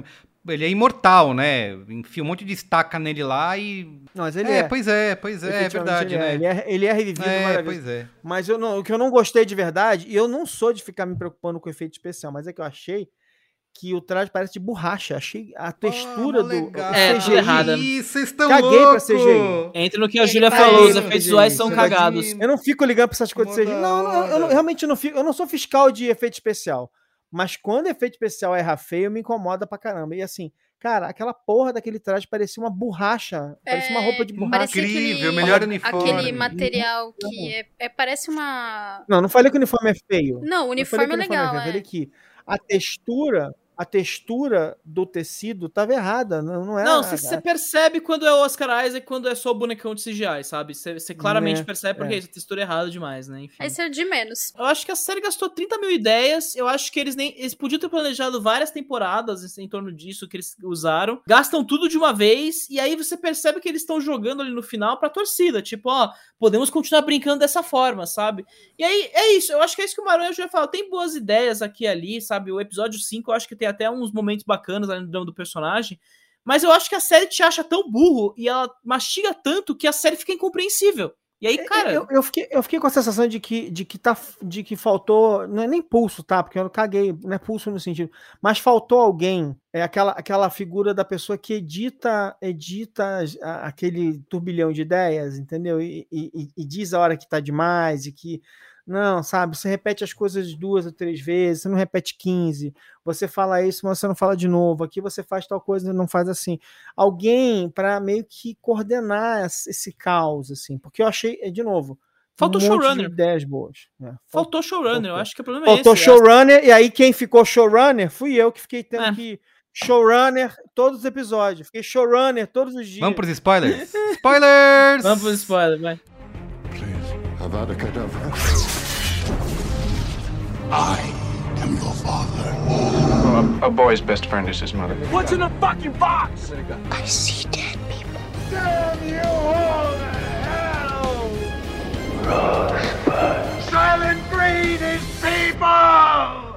ele é imortal, né? Enfia um monte de estaca nele lá e... Não, mas ele é. Pois é verdade, né? Ele é revivido várias pois vezes. é. Mas o que eu não gostei de verdade, e eu não sou de ficar me preocupando com efeito especial, mas é que eu achei que o traje parece de borracha. Achei a textura do tudo errado. Vocês estão Caguei pra CGI. Entra no que a Júlia falou, os efeitos visuais são cagados. Eu não fico ligando pra essas coisas de CGI. Não, eu realmente não fico. Eu não sou fiscal de efeito especial. Mas quando efeito especial erra feio, me incomoda pra caramba. E assim, cara, aquela porra daquele traje parecia uma borracha. Parecia uma roupa de borracha. Incrível, melhor uniforme. Aquele material que parece uma... Não falei que o uniforme é feio. Não, o uniforme é legal. Eu falei que a textura do tecido tava errada. Não é. Não, você percebe quando é o Oscar Isaac e quando é só o bonecão de CGI, sabe? Você claramente percebe porque a textura é errada demais, né? Enfim. Esse é de menos. Eu acho que a série gastou 30 mil ideias. Eu acho que eles podiam ter planejado várias temporadas em torno disso que eles usaram. Gastam tudo de uma vez e aí você percebe que eles estão jogando ali no final pra torcida. Tipo, podemos continuar brincando dessa forma, sabe? E aí, é isso. Eu acho que é isso que o Maranhão já falou. Tem boas ideias aqui e ali, sabe? O episódio 5 eu acho que tem até uns momentos bacanas ali no drama do personagem, mas eu acho que a série te acha tão burro e ela mastiga tanto que a série fica incompreensível. E aí, cara... Eu fiquei com a sensação de que faltou... Não é nem pulso, tá? Porque eu não caguei, não é pulso no sentido... Mas faltou alguém, aquela figura da pessoa que edita aquele turbilhão de ideias, entendeu? E diz a hora que tá demais e que... Não, sabe? Você repete as coisas 2 ou 3 vezes, você não repete 15. Você fala isso, mas você não fala de novo. Aqui você faz tal coisa e não faz assim. Alguém para meio que coordenar esse caos, assim. Porque eu achei, de novo, faltou showrunner. De ideias boas. Faltou showrunner, eu acho que o problema faltou showrunner, e aí quem ficou showrunner fui eu, que fiquei tendo que showrunner todos os episódios. Fiquei showrunner todos os dias. Vamos pros spoilers? Spoilers! Vamos pros spoilers, vai. Avada Kedavra. I am your father. A boy's best friend is his mother. What's in the fucking box? I see dead people. Damn you all to hell! Rosebud. Silent Breed is people!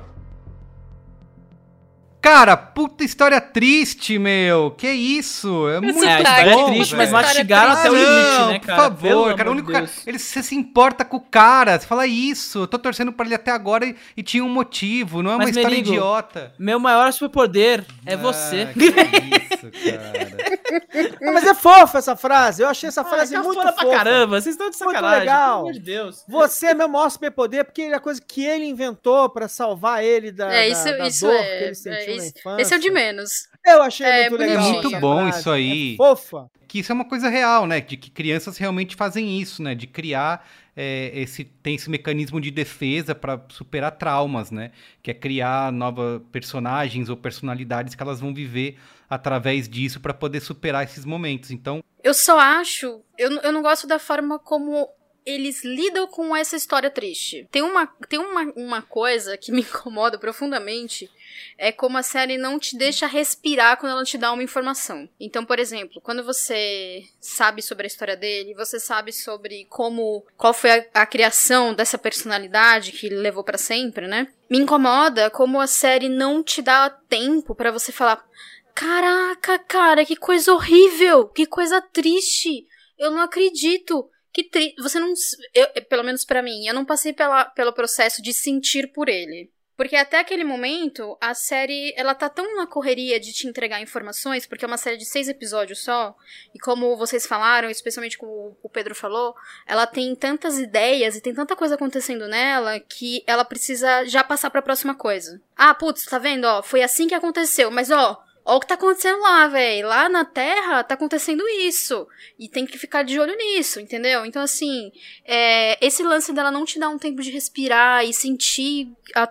Cara, puta história triste, meu. Que isso? É muito história bom, triste, velho. mas mastigaram até o limite, né, cara? Por favor, cara. O único cara, você se importa com o cara. Você fala isso. Eu tô torcendo pra ele até agora e tinha um motivo. Não é uma história idiota. Meu maior superpoder é você. Que isso, cara. Não, mas é fofa essa frase. Eu achei essa frase muito fofa. Pra caramba. Vocês estão de sacanagem. Muito legal. Pelo amor de Deus. Você é meu maior superpoder porque é a coisa que ele inventou pra salvar ele da dor que ele sentiu na infância. Esse é o de menos. Eu achei muito legal. É muito bom isso aí. É fofa. Que isso é uma coisa real, né? De que crianças realmente fazem isso, né? De criar tem esse mecanismo de defesa para superar traumas, né? Que é criar novos personagens ou personalidades que elas vão viver através disso para poder superar esses momentos. Então, eu só acho, eu não gosto da forma como eles lidam com essa história triste. Tem uma coisa que me incomoda profundamente, é como a série não te deixa respirar quando ela te dá uma informação. Então, por exemplo, quando você sabe sobre a história dele, você sabe sobre qual foi a criação dessa personalidade que ele levou pra sempre, né? Me incomoda como a série não te dá tempo pra você falar: caraca, cara, que coisa horrível, que coisa triste, eu não acredito. Você não... pelo menos pra mim, eu não passei pelo processo de sentir por ele. Porque até aquele momento, a série, ela tá tão na correria de te entregar informações, porque é uma série de 6 episódios só, e como vocês falaram, especialmente como o Pedro falou, ela tem tantas ideias e tem tanta coisa acontecendo nela, que ela precisa já passar pra próxima coisa. Ah, putz, tá vendo, ó, foi assim que aconteceu, mas ó o que tá acontecendo lá, velho. Lá na Terra tá acontecendo isso. E tem que ficar de olho nisso, entendeu? Então, assim, esse lance dela não te dá um tempo de respirar e sentir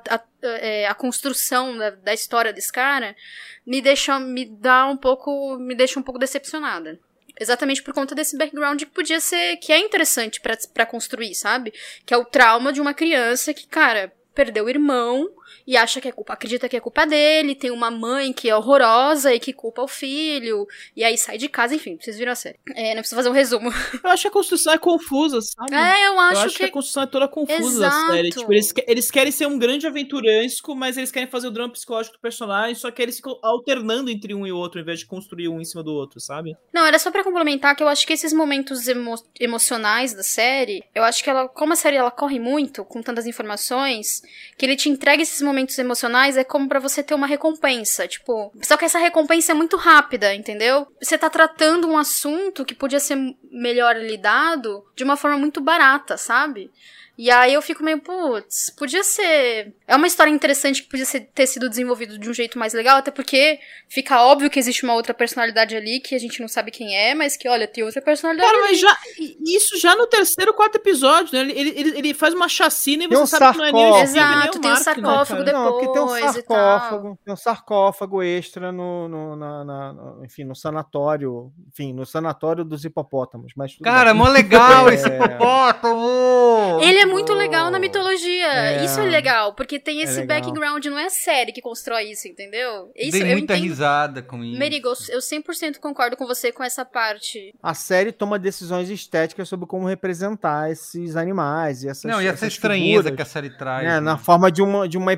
a construção da história desse cara me deixa um pouco decepcionada. Exatamente por conta desse background que é interessante pra construir, sabe? Que é o trauma de uma criança que, cara, perdeu o irmão e acredita que é culpa dele, tem uma mãe que é horrorosa e que culpa o filho, e aí sai de casa, enfim, vocês viram a série. Não preciso fazer um resumo. Eu acho que a construção é confusa, sabe? Eu acho que a construção é toda confusa da série. Tipo, eles querem ser um grande aventuresco, mas eles querem fazer o drama psicológico do personagem, só que eles ficam alternando entre um e outro, ao invés de construir um em cima do outro, sabe? Não, era só pra complementar que eu acho que esses momentos emocionais da série, eu acho que ela, como a série ela corre muito, com tantas informações, que ele te entrega esses momentos emocionais é como pra você ter uma recompensa, tipo, só que essa recompensa é muito rápida, entendeu? Você tá tratando um assunto que podia ser melhor lidado de uma forma muito barata, sabe? E aí eu fico meio, putz, podia ser... É uma história interessante que podia ter sido desenvolvido de um jeito mais legal, até porque fica óbvio que existe uma outra personalidade ali, que a gente não sabe quem é, mas que, olha, tem outra personalidade ali. Mas isso já no 3º, 4º episódio, né? Ele faz uma chacina e você sabe que não é nem o Steve, nem o Mark, tem um sarcófago depois. Não, porque tem um sarcófago extra no sanatório, enfim, no sanatório dos hipopótamos. Mas cara, mó legal esse hipopótamo! Ele é muito legal na mitologia. Isso é legal, porque tem esse background, não é a série que constrói isso, entendeu? Isso, dei muita risada com isso. Merigo, eu 100% concordo com você com essa parte. A série toma decisões estéticas sobre como representar esses animais e essas Não, e essa estranheza figuras, que a série traz. Né? Na forma de uma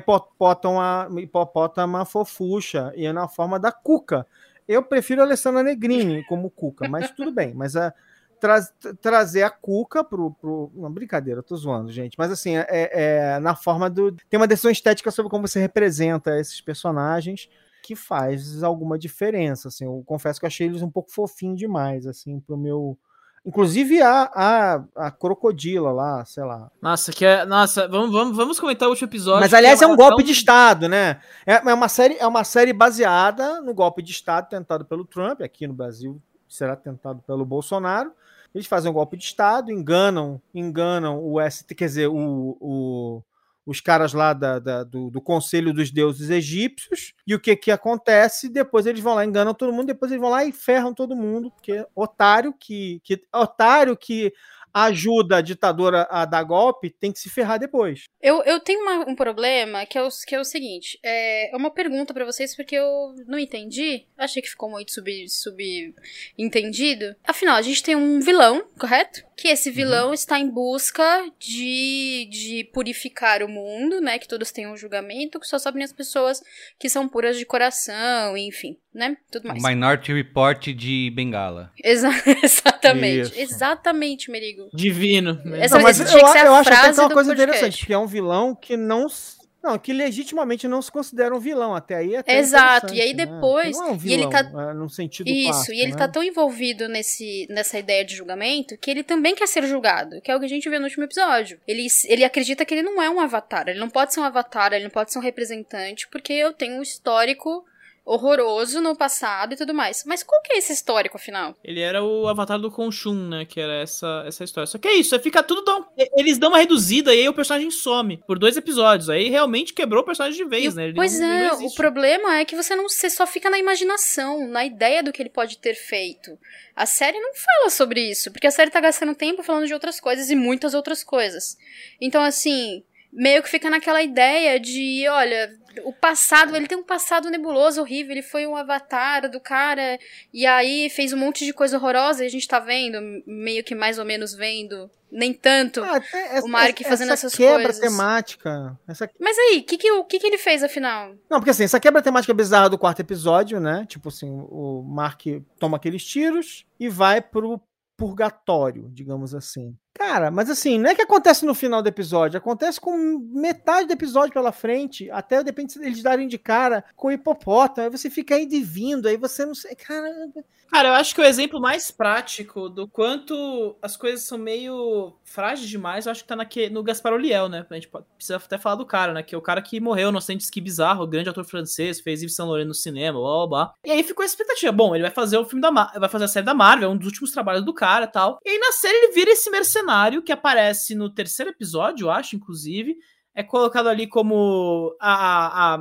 hipopótama fofucha e na forma da Cuca. Eu prefiro a Alessandra Negrini como Cuca, mas tudo bem. Mas trazer a Cuca pro... Não, brincadeira, eu tô zoando, gente. Mas assim, na forma do... Tem uma decisão estética sobre como você representa esses personagens que faz alguma diferença, assim. Eu confesso que eu achei eles um pouco fofinhos demais, assim, pro meu... Inclusive a crocodila lá, sei lá. Nossa, vamos comentar o último episódio. Mas aliás é um golpe de Estado, né? É uma série baseada no golpe de Estado tentado pelo Trump, aqui no Brasil será tentado pelo Bolsonaro. Eles fazem um golpe de Estado, enganam o ST, quer dizer, os caras lá do Conselho dos Deuses Egípcios, e o que acontece? Depois eles vão lá, enganam todo mundo, depois eles vão lá e ferram todo mundo, porque otário que ajuda a ditadora a dar golpe tem que se ferrar depois. Eu tenho um problema que é o seguinte, é uma pergunta pra vocês porque eu não entendi, achei que ficou muito subentendido. Afinal, a gente tem um vilão, correto? Que esse vilão está em busca de purificar o mundo, né? Que todos têm um julgamento, que só sabem as pessoas que são puras de coração, enfim, né? Tudo mais. O Minority Report de Bengala. Exatamente. Isso. Exatamente, Merigo. Divino. Mas eu acho que tem uma coisa interessante, porque é um vilão que que legitimamente não se considera um vilão, até aí até exato, e aí depois... Não é um vilão, e ele tá, no sentido isso, clássico, e ele né? tá tão envolvido nessa ideia de julgamento que ele também quer ser julgado, que é o que a gente viu no último episódio. Ele acredita que ele não é um avatar, ele não pode ser um avatar, ele não pode ser um representante, porque eu tenho um histórico horroroso no passado e tudo mais. Mas qual que é esse histórico, afinal? Ele era o avatar do Khonshu, né? Que era essa história. Só que é isso, fica tudo... Eles dão uma reduzida e aí o personagem some por 2 episódios. Aí realmente quebrou o personagem de vez, né? Pois o problema é que você só fica na imaginação, na ideia do que ele pode ter feito. A série não fala sobre isso, porque a série tá gastando tempo falando de outras coisas e muitas outras coisas. Então, assim... meio que fica naquela ideia de, olha, o passado, ele tem um passado nebuloso, horrível, ele foi um avatar do cara, e aí fez um monte de coisa horrorosa, e a gente tá vendo, meio que mais ou menos vendo, nem tanto, o Mark fazendo essas coisas. Temática. Mas aí, o que ele fez, afinal? Não, porque assim, essa quebra temática bizarra do 4º episódio, né, tipo assim, o Mark toma aqueles tiros e vai pro purgatório, digamos assim. Cara, mas assim, não é que acontece no final do episódio, acontece com metade do episódio pela frente, até de repente eles darem de cara com o hipopótamo, aí você fica aí vindo, aí você não sei, caramba. Cara, eu acho que o exemplo mais prático do quanto as coisas são meio frágeis demais, eu acho que tá no Gaspar Ulliel, né? A gente precisa até falar do cara, né? Que é o cara que morreu no acidente de esqui bizarro, o grande ator francês, fez Yves Saint Laurent no cinema, blá blá blá. E aí ficou a expectativa, bom, ele vai fazer o filme vai fazer a série da Marvel, é um dos últimos trabalhos do cara e tal. E aí na série ele vira esse mercenário que aparece no 3º episódio, eu acho, inclusive, é colocado ali como a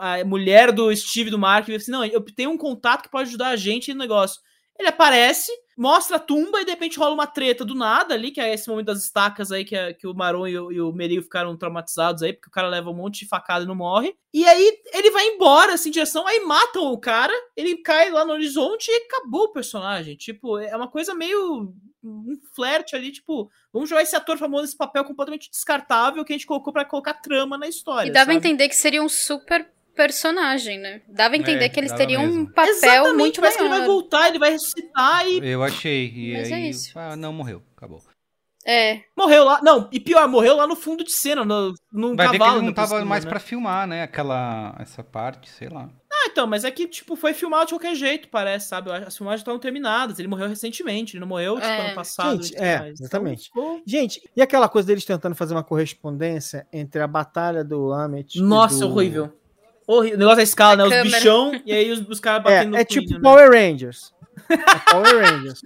mulher do Steve, do Mark, e assim, não, eu tenho um contato que pode ajudar a gente no negócio. Ele aparece, mostra a tumba e de repente rola uma treta do nada ali, que é esse momento das estacas aí, que o Maron e o Merigo ficaram traumatizados aí, porque o cara leva um monte de facada e não morre. E aí ele vai embora, assim, em direção, aí matam o cara, ele cai lá no horizonte e acabou o personagem. Tipo, é uma coisa meio... um flerte ali, tipo, vamos jogar esse ator famoso nesse papel completamente descartável que a gente colocou pra colocar trama na história. E dava sabe? a entender que seria um super personagem, né? Dava a entender que eles teriam mesmo. um papel Exatamente, muito parece maior. que ele vai voltar, ele vai ressuscitar e... Eu achei. E Mas aí, é isso. não, morreu. Acabou. É. Morreu lá, não, e pior, morreu lá no fundo de cena, num Vai ver que cavalo. ele não né, por tava cima, mais né? pra filmar, né? Essa parte, sei lá. Ah, então, mas é que, tipo, foi filmado de qualquer jeito, parece, sabe? As filmagens estavam terminadas, ele morreu recentemente, ele não morreu, tipo, ano passado. Gente, e tudo mais. exatamente. Então, Gente, e aquela coisa deles tentando fazer uma correspondência entre a batalha do Amet nossa, e do... horrível. Horrível. O negócio da escala, né? Os câmera. bichão e aí os caras batendo no É punho, tipo né? Power Rangers. É Power Rangers.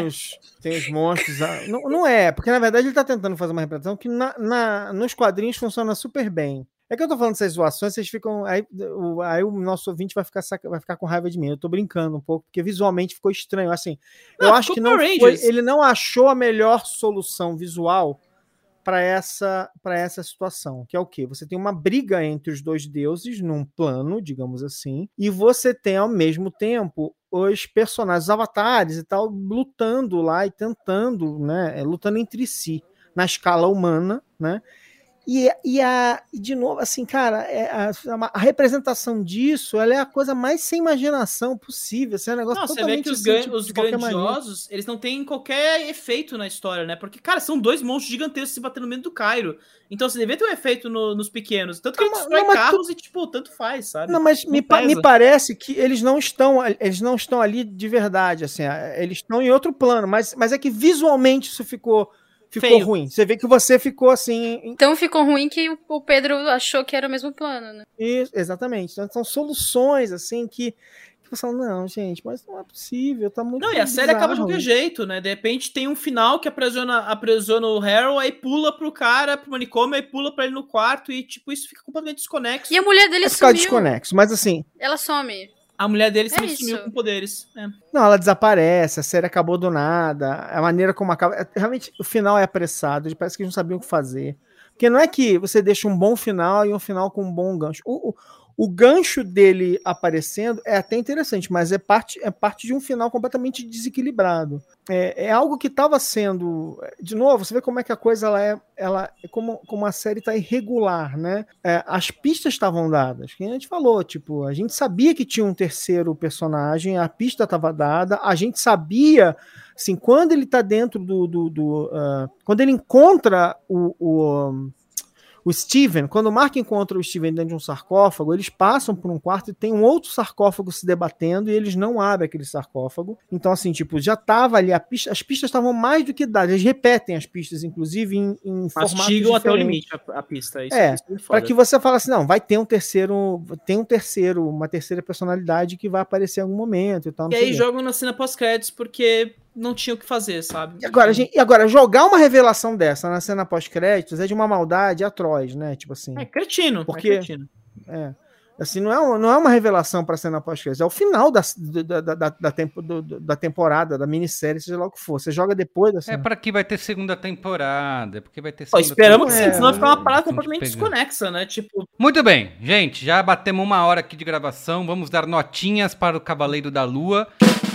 Tem os monstros. Não é, porque na verdade ele tá tentando fazer uma representação que nos quadrinhos funciona super bem. É que eu tô falando dessas zoações, vocês ficam. Aí o nosso ouvinte vai ficar com raiva de mim. Eu tô brincando um pouco, porque visualmente ficou estranho. Assim, eu acho que não foi. Ele não achou a melhor solução visual para essa situação, que é o quê? Você tem uma briga entre os dois deuses num plano, digamos assim, e você tem ao mesmo tempo os personagens, os avatares e tal, lutando lá e tentando, né, lutando entre si na escala humana, né? E de novo, assim, cara, a representação disso, ela é a coisa mais sem imaginação possível. Assim, é um negócio não, você vê que os grandiosos, eles não têm qualquer efeito na história, né? Porque, cara, são dois monstros gigantescos se batendo no meio do Cairo. Então você devia ter um efeito nos pequenos. Tanto que ele destrói carros e, tipo, tanto faz, sabe? Não, mas me parece que eles não estão ali de verdade, assim. Eles estão em outro plano, mas é que visualmente isso ficou ruim. Você vê que você ficou assim... Então ficou ruim que o Pedro achou que era o mesmo plano, né? Isso, exatamente. Então são soluções, assim, que você fala, não, gente, mas não é possível, tá muito... Não, e a série acaba de qualquer jeito, né? De repente tem um final que aprisiona o Harold, aí pula pro cara, pro manicômio, aí pula pra ele no quarto, e, tipo, isso fica completamente desconexo. E a mulher dele ficar desconexo, mas assim... Ela some. A mulher dele sumiu com poderes. É. Não, ela desaparece, a série acabou do nada, a maneira como acaba... Realmente, o final é apressado, parece que eles não sabiam o que fazer. Porque não é que você deixa um bom final e um final com um bom gancho. O gancho dele aparecendo é até interessante, mas é parte de um final completamente desequilibrado. É algo que estava sendo... De novo, você vê como é que a coisa como a série está irregular, né? As pistas estavam dadas, que a gente falou, tipo, a gente sabia que tinha um terceiro personagem, a pista estava dada, a gente sabia, assim, quando ele está dentro quando ele encontra o Steven, quando o Mark encontra o Steven dentro de um sarcófago, eles passam por um quarto e tem um outro sarcófago se debatendo e eles não abrem aquele sarcófago. Então, assim, tipo, já tava ali, as pistas estavam mais do que dadas. Eles repetem as pistas, inclusive, em formatos mastigam até o limite a pista. Isso para que você fale assim, não, vai ter uma terceira personalidade que vai aparecer em algum momento e tal. E aí jogam na cena pós-créditos porque não tinha o que fazer, sabe? E agora, jogar uma revelação dessa na cena pós-créditos é de uma maldade atroz, né? Tipo assim. É cretino. Porque, assim, não é uma revelação pra cena pós-créditos, é o final da temporada, da minissérie, seja lá o que for. Você joga depois da cena. É para que vai ter segunda temporada, porque vai ter segunda esperamos temporada. que sim, senão vai ficar uma parada completamente desconexa, né? Tipo... Muito bem, gente, já batemos 1 hora aqui de gravação, vamos dar notinhas para o Cavaleiro da Lua.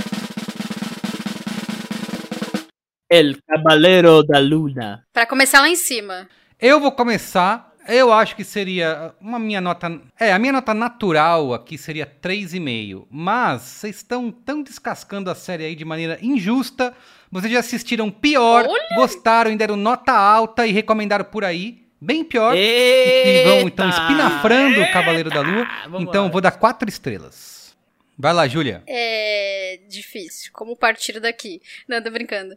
El Cavaleiro da Luna. Pra começar lá em cima. Eu vou começar. Eu acho que seria a minha nota natural aqui seria 3,5. Mas vocês estão tão descascando a série aí de maneira injusta. Vocês já assistiram pior, gostaram e deram nota alta e recomendaram por aí. Bem pior. E vão então espinafrando o Cavaleiro da Lua. Então vou dar 4 estrelas. Vai lá, Júlia. É difícil. Como partir daqui? Não, tô brincando.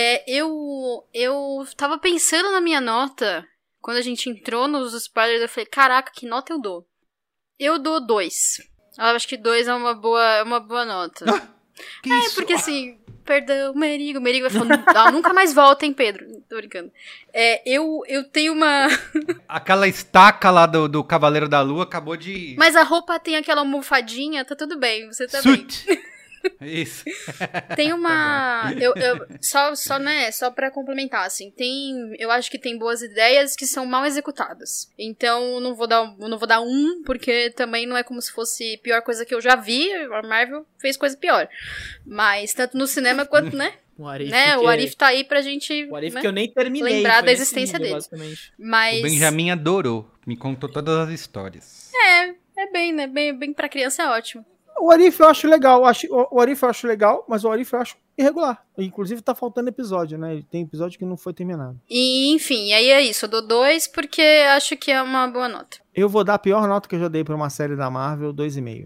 Eu tava pensando na minha nota. Quando a gente entrou nos spoilers, eu falei, caraca, que nota eu dou? Eu dou 2. Eu acho que 2 é uma boa nota. Porque assim, perdão, Merigo vai falando, nunca mais volta, hein, Pedro? Tô brincando. Eu tenho uma... Aquela estaca lá do Cavaleiro da Lua acabou de... Mas a roupa tem aquela almofadinha, tá tudo bem, você tá bem. Isso. Tem uma... Só pra complementar, assim, eu acho que tem boas ideias que são mal executadas. Então, não vou dar um, porque também não é como se fosse a pior coisa que eu já vi. A Marvel fez coisa pior. Mas, tanto no cinema quanto, né? O Arif, o Arif tá aí pra gente, o Arif, né, que eu nem terminei, lembrar da existência dele. Mas... O Benjamin adorou. Me contou todas as histórias. É bem, né? Bem pra criança é ótimo. O Arif eu acho legal. O Arif eu acho legal, mas o Arif eu acho irregular. Inclusive tá faltando episódio, né? Tem episódio que não foi terminado. E, enfim, aí é isso. Eu dou 2 porque acho que é uma boa nota. Eu vou dar a pior nota que eu já dei pra uma série da Marvel, 2,5.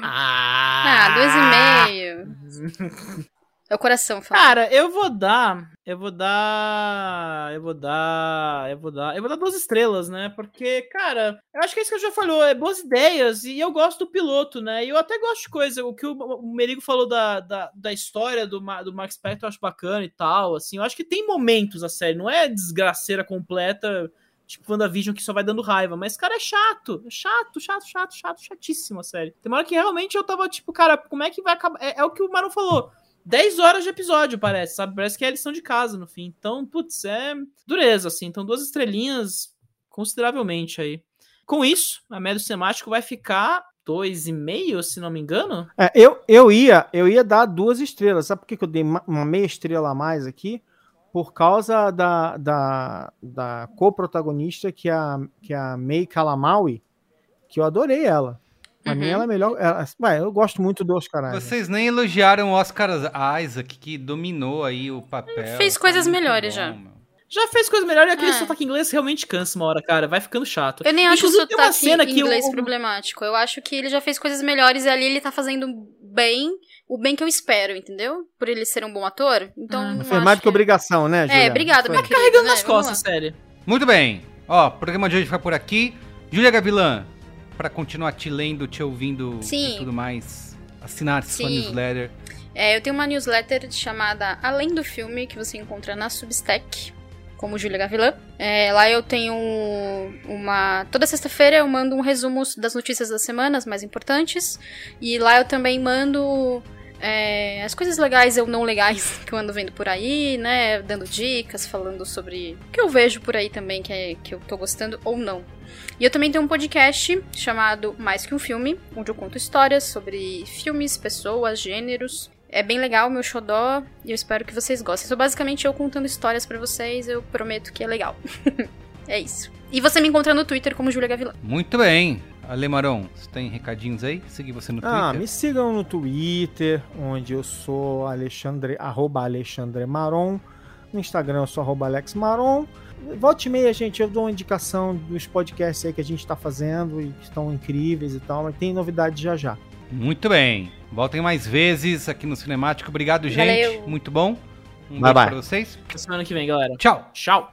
2,5. É o coração falando. Cara, eu vou dar 2 estrelas, né? Porque, cara, eu acho que é isso que eu já falou, é boas ideias, e eu gosto do piloto, né? E eu até gosto de coisa, o que o Merigo falou da história do Mark Spector, eu acho bacana e tal, assim, eu acho que tem momentos a série, não é desgraceira completa, tipo WandaVision que só vai dando raiva, mas, cara, é chatíssimo a série. Tem uma hora que realmente eu tava, tipo, cara, como é que vai acabar? É o que o Maron falou. 10 horas de episódio, parece, sabe? Parece que é a lição de casa, no fim. Então, putz, é dureza, assim. Então, 2 estrelinhas consideravelmente aí. Com isso, a média do cinemático vai ficar 2,5, se não me engano. Eu ia dar 2 estrelas. Sabe por que eu dei uma meia estrela a mais aqui? Por causa da co-protagonista, que é a May Calamawy, que eu adorei ela. Pra mim, ela é melhor. Eu gosto muito do Oscar Isaac. Vocês nem elogiaram o Oscar Isaac, que dominou aí o papel. Fez coisas melhores já. Já fez coisas melhores, e aquele sotaque inglês realmente cansa uma hora, cara. Vai ficando chato. Eu nem acho o sotaque inglês problemático. Eu acho que ele já fez coisas melhores e ali ele tá fazendo o bem que eu espero, entendeu? Por ele ser um bom ator. Então, foi mais do que obrigação, né, Juliana? Obrigada, meu querido. Carregando nas costas, sério. Muito bem. Ó, o programa de hoje vai por aqui. Júlia Gavilã, pra continuar te lendo, te ouvindo e tudo mais, assinar sua newsletter. Eu tenho uma newsletter chamada Além do Filme, que você encontra na Substack, como Júlia Gavilã. Lá eu tenho toda sexta-feira eu mando um resumo das notícias das semanas mais importantes. E lá eu também mando as coisas legais ou não legais que eu ando vendo por aí, né? Dando dicas, falando sobre o que eu vejo por aí também, que eu tô gostando ou não. E eu também tenho um podcast chamado Mais Que Um Filme, onde eu conto histórias sobre filmes, pessoas, gêneros. É bem legal, meu xodó, e eu espero que vocês gostem. Sou basicamente eu contando histórias pra vocês, eu prometo que é legal. É isso. E você me encontra no Twitter como Júlia Gavilã. Muito bem. Ale Maron, você tem recadinhos aí? Seguir você no Twitter? Me sigam no Twitter, onde eu sou @Alexandre Maron. No Instagram eu sou @AlexMaron. Volte e meia, gente, eu dou uma indicação dos podcasts aí que a gente tá fazendo e que estão incríveis e tal, mas tem novidade já. Muito bem. Voltem mais vezes aqui no Cinemático. Obrigado, gente. Valeu. Muito bom. Um bye beijo pra vocês. Até semana que vem, galera. Tchau. Tchau.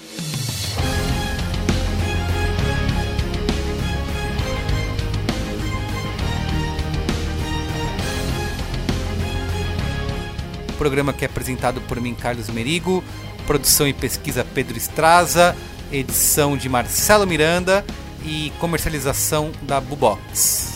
O programa que é apresentado por mim, Carlos Merigo. Produção e pesquisa Pedro Estraza, edição de Marcelo Miranda e comercialização da Bubox.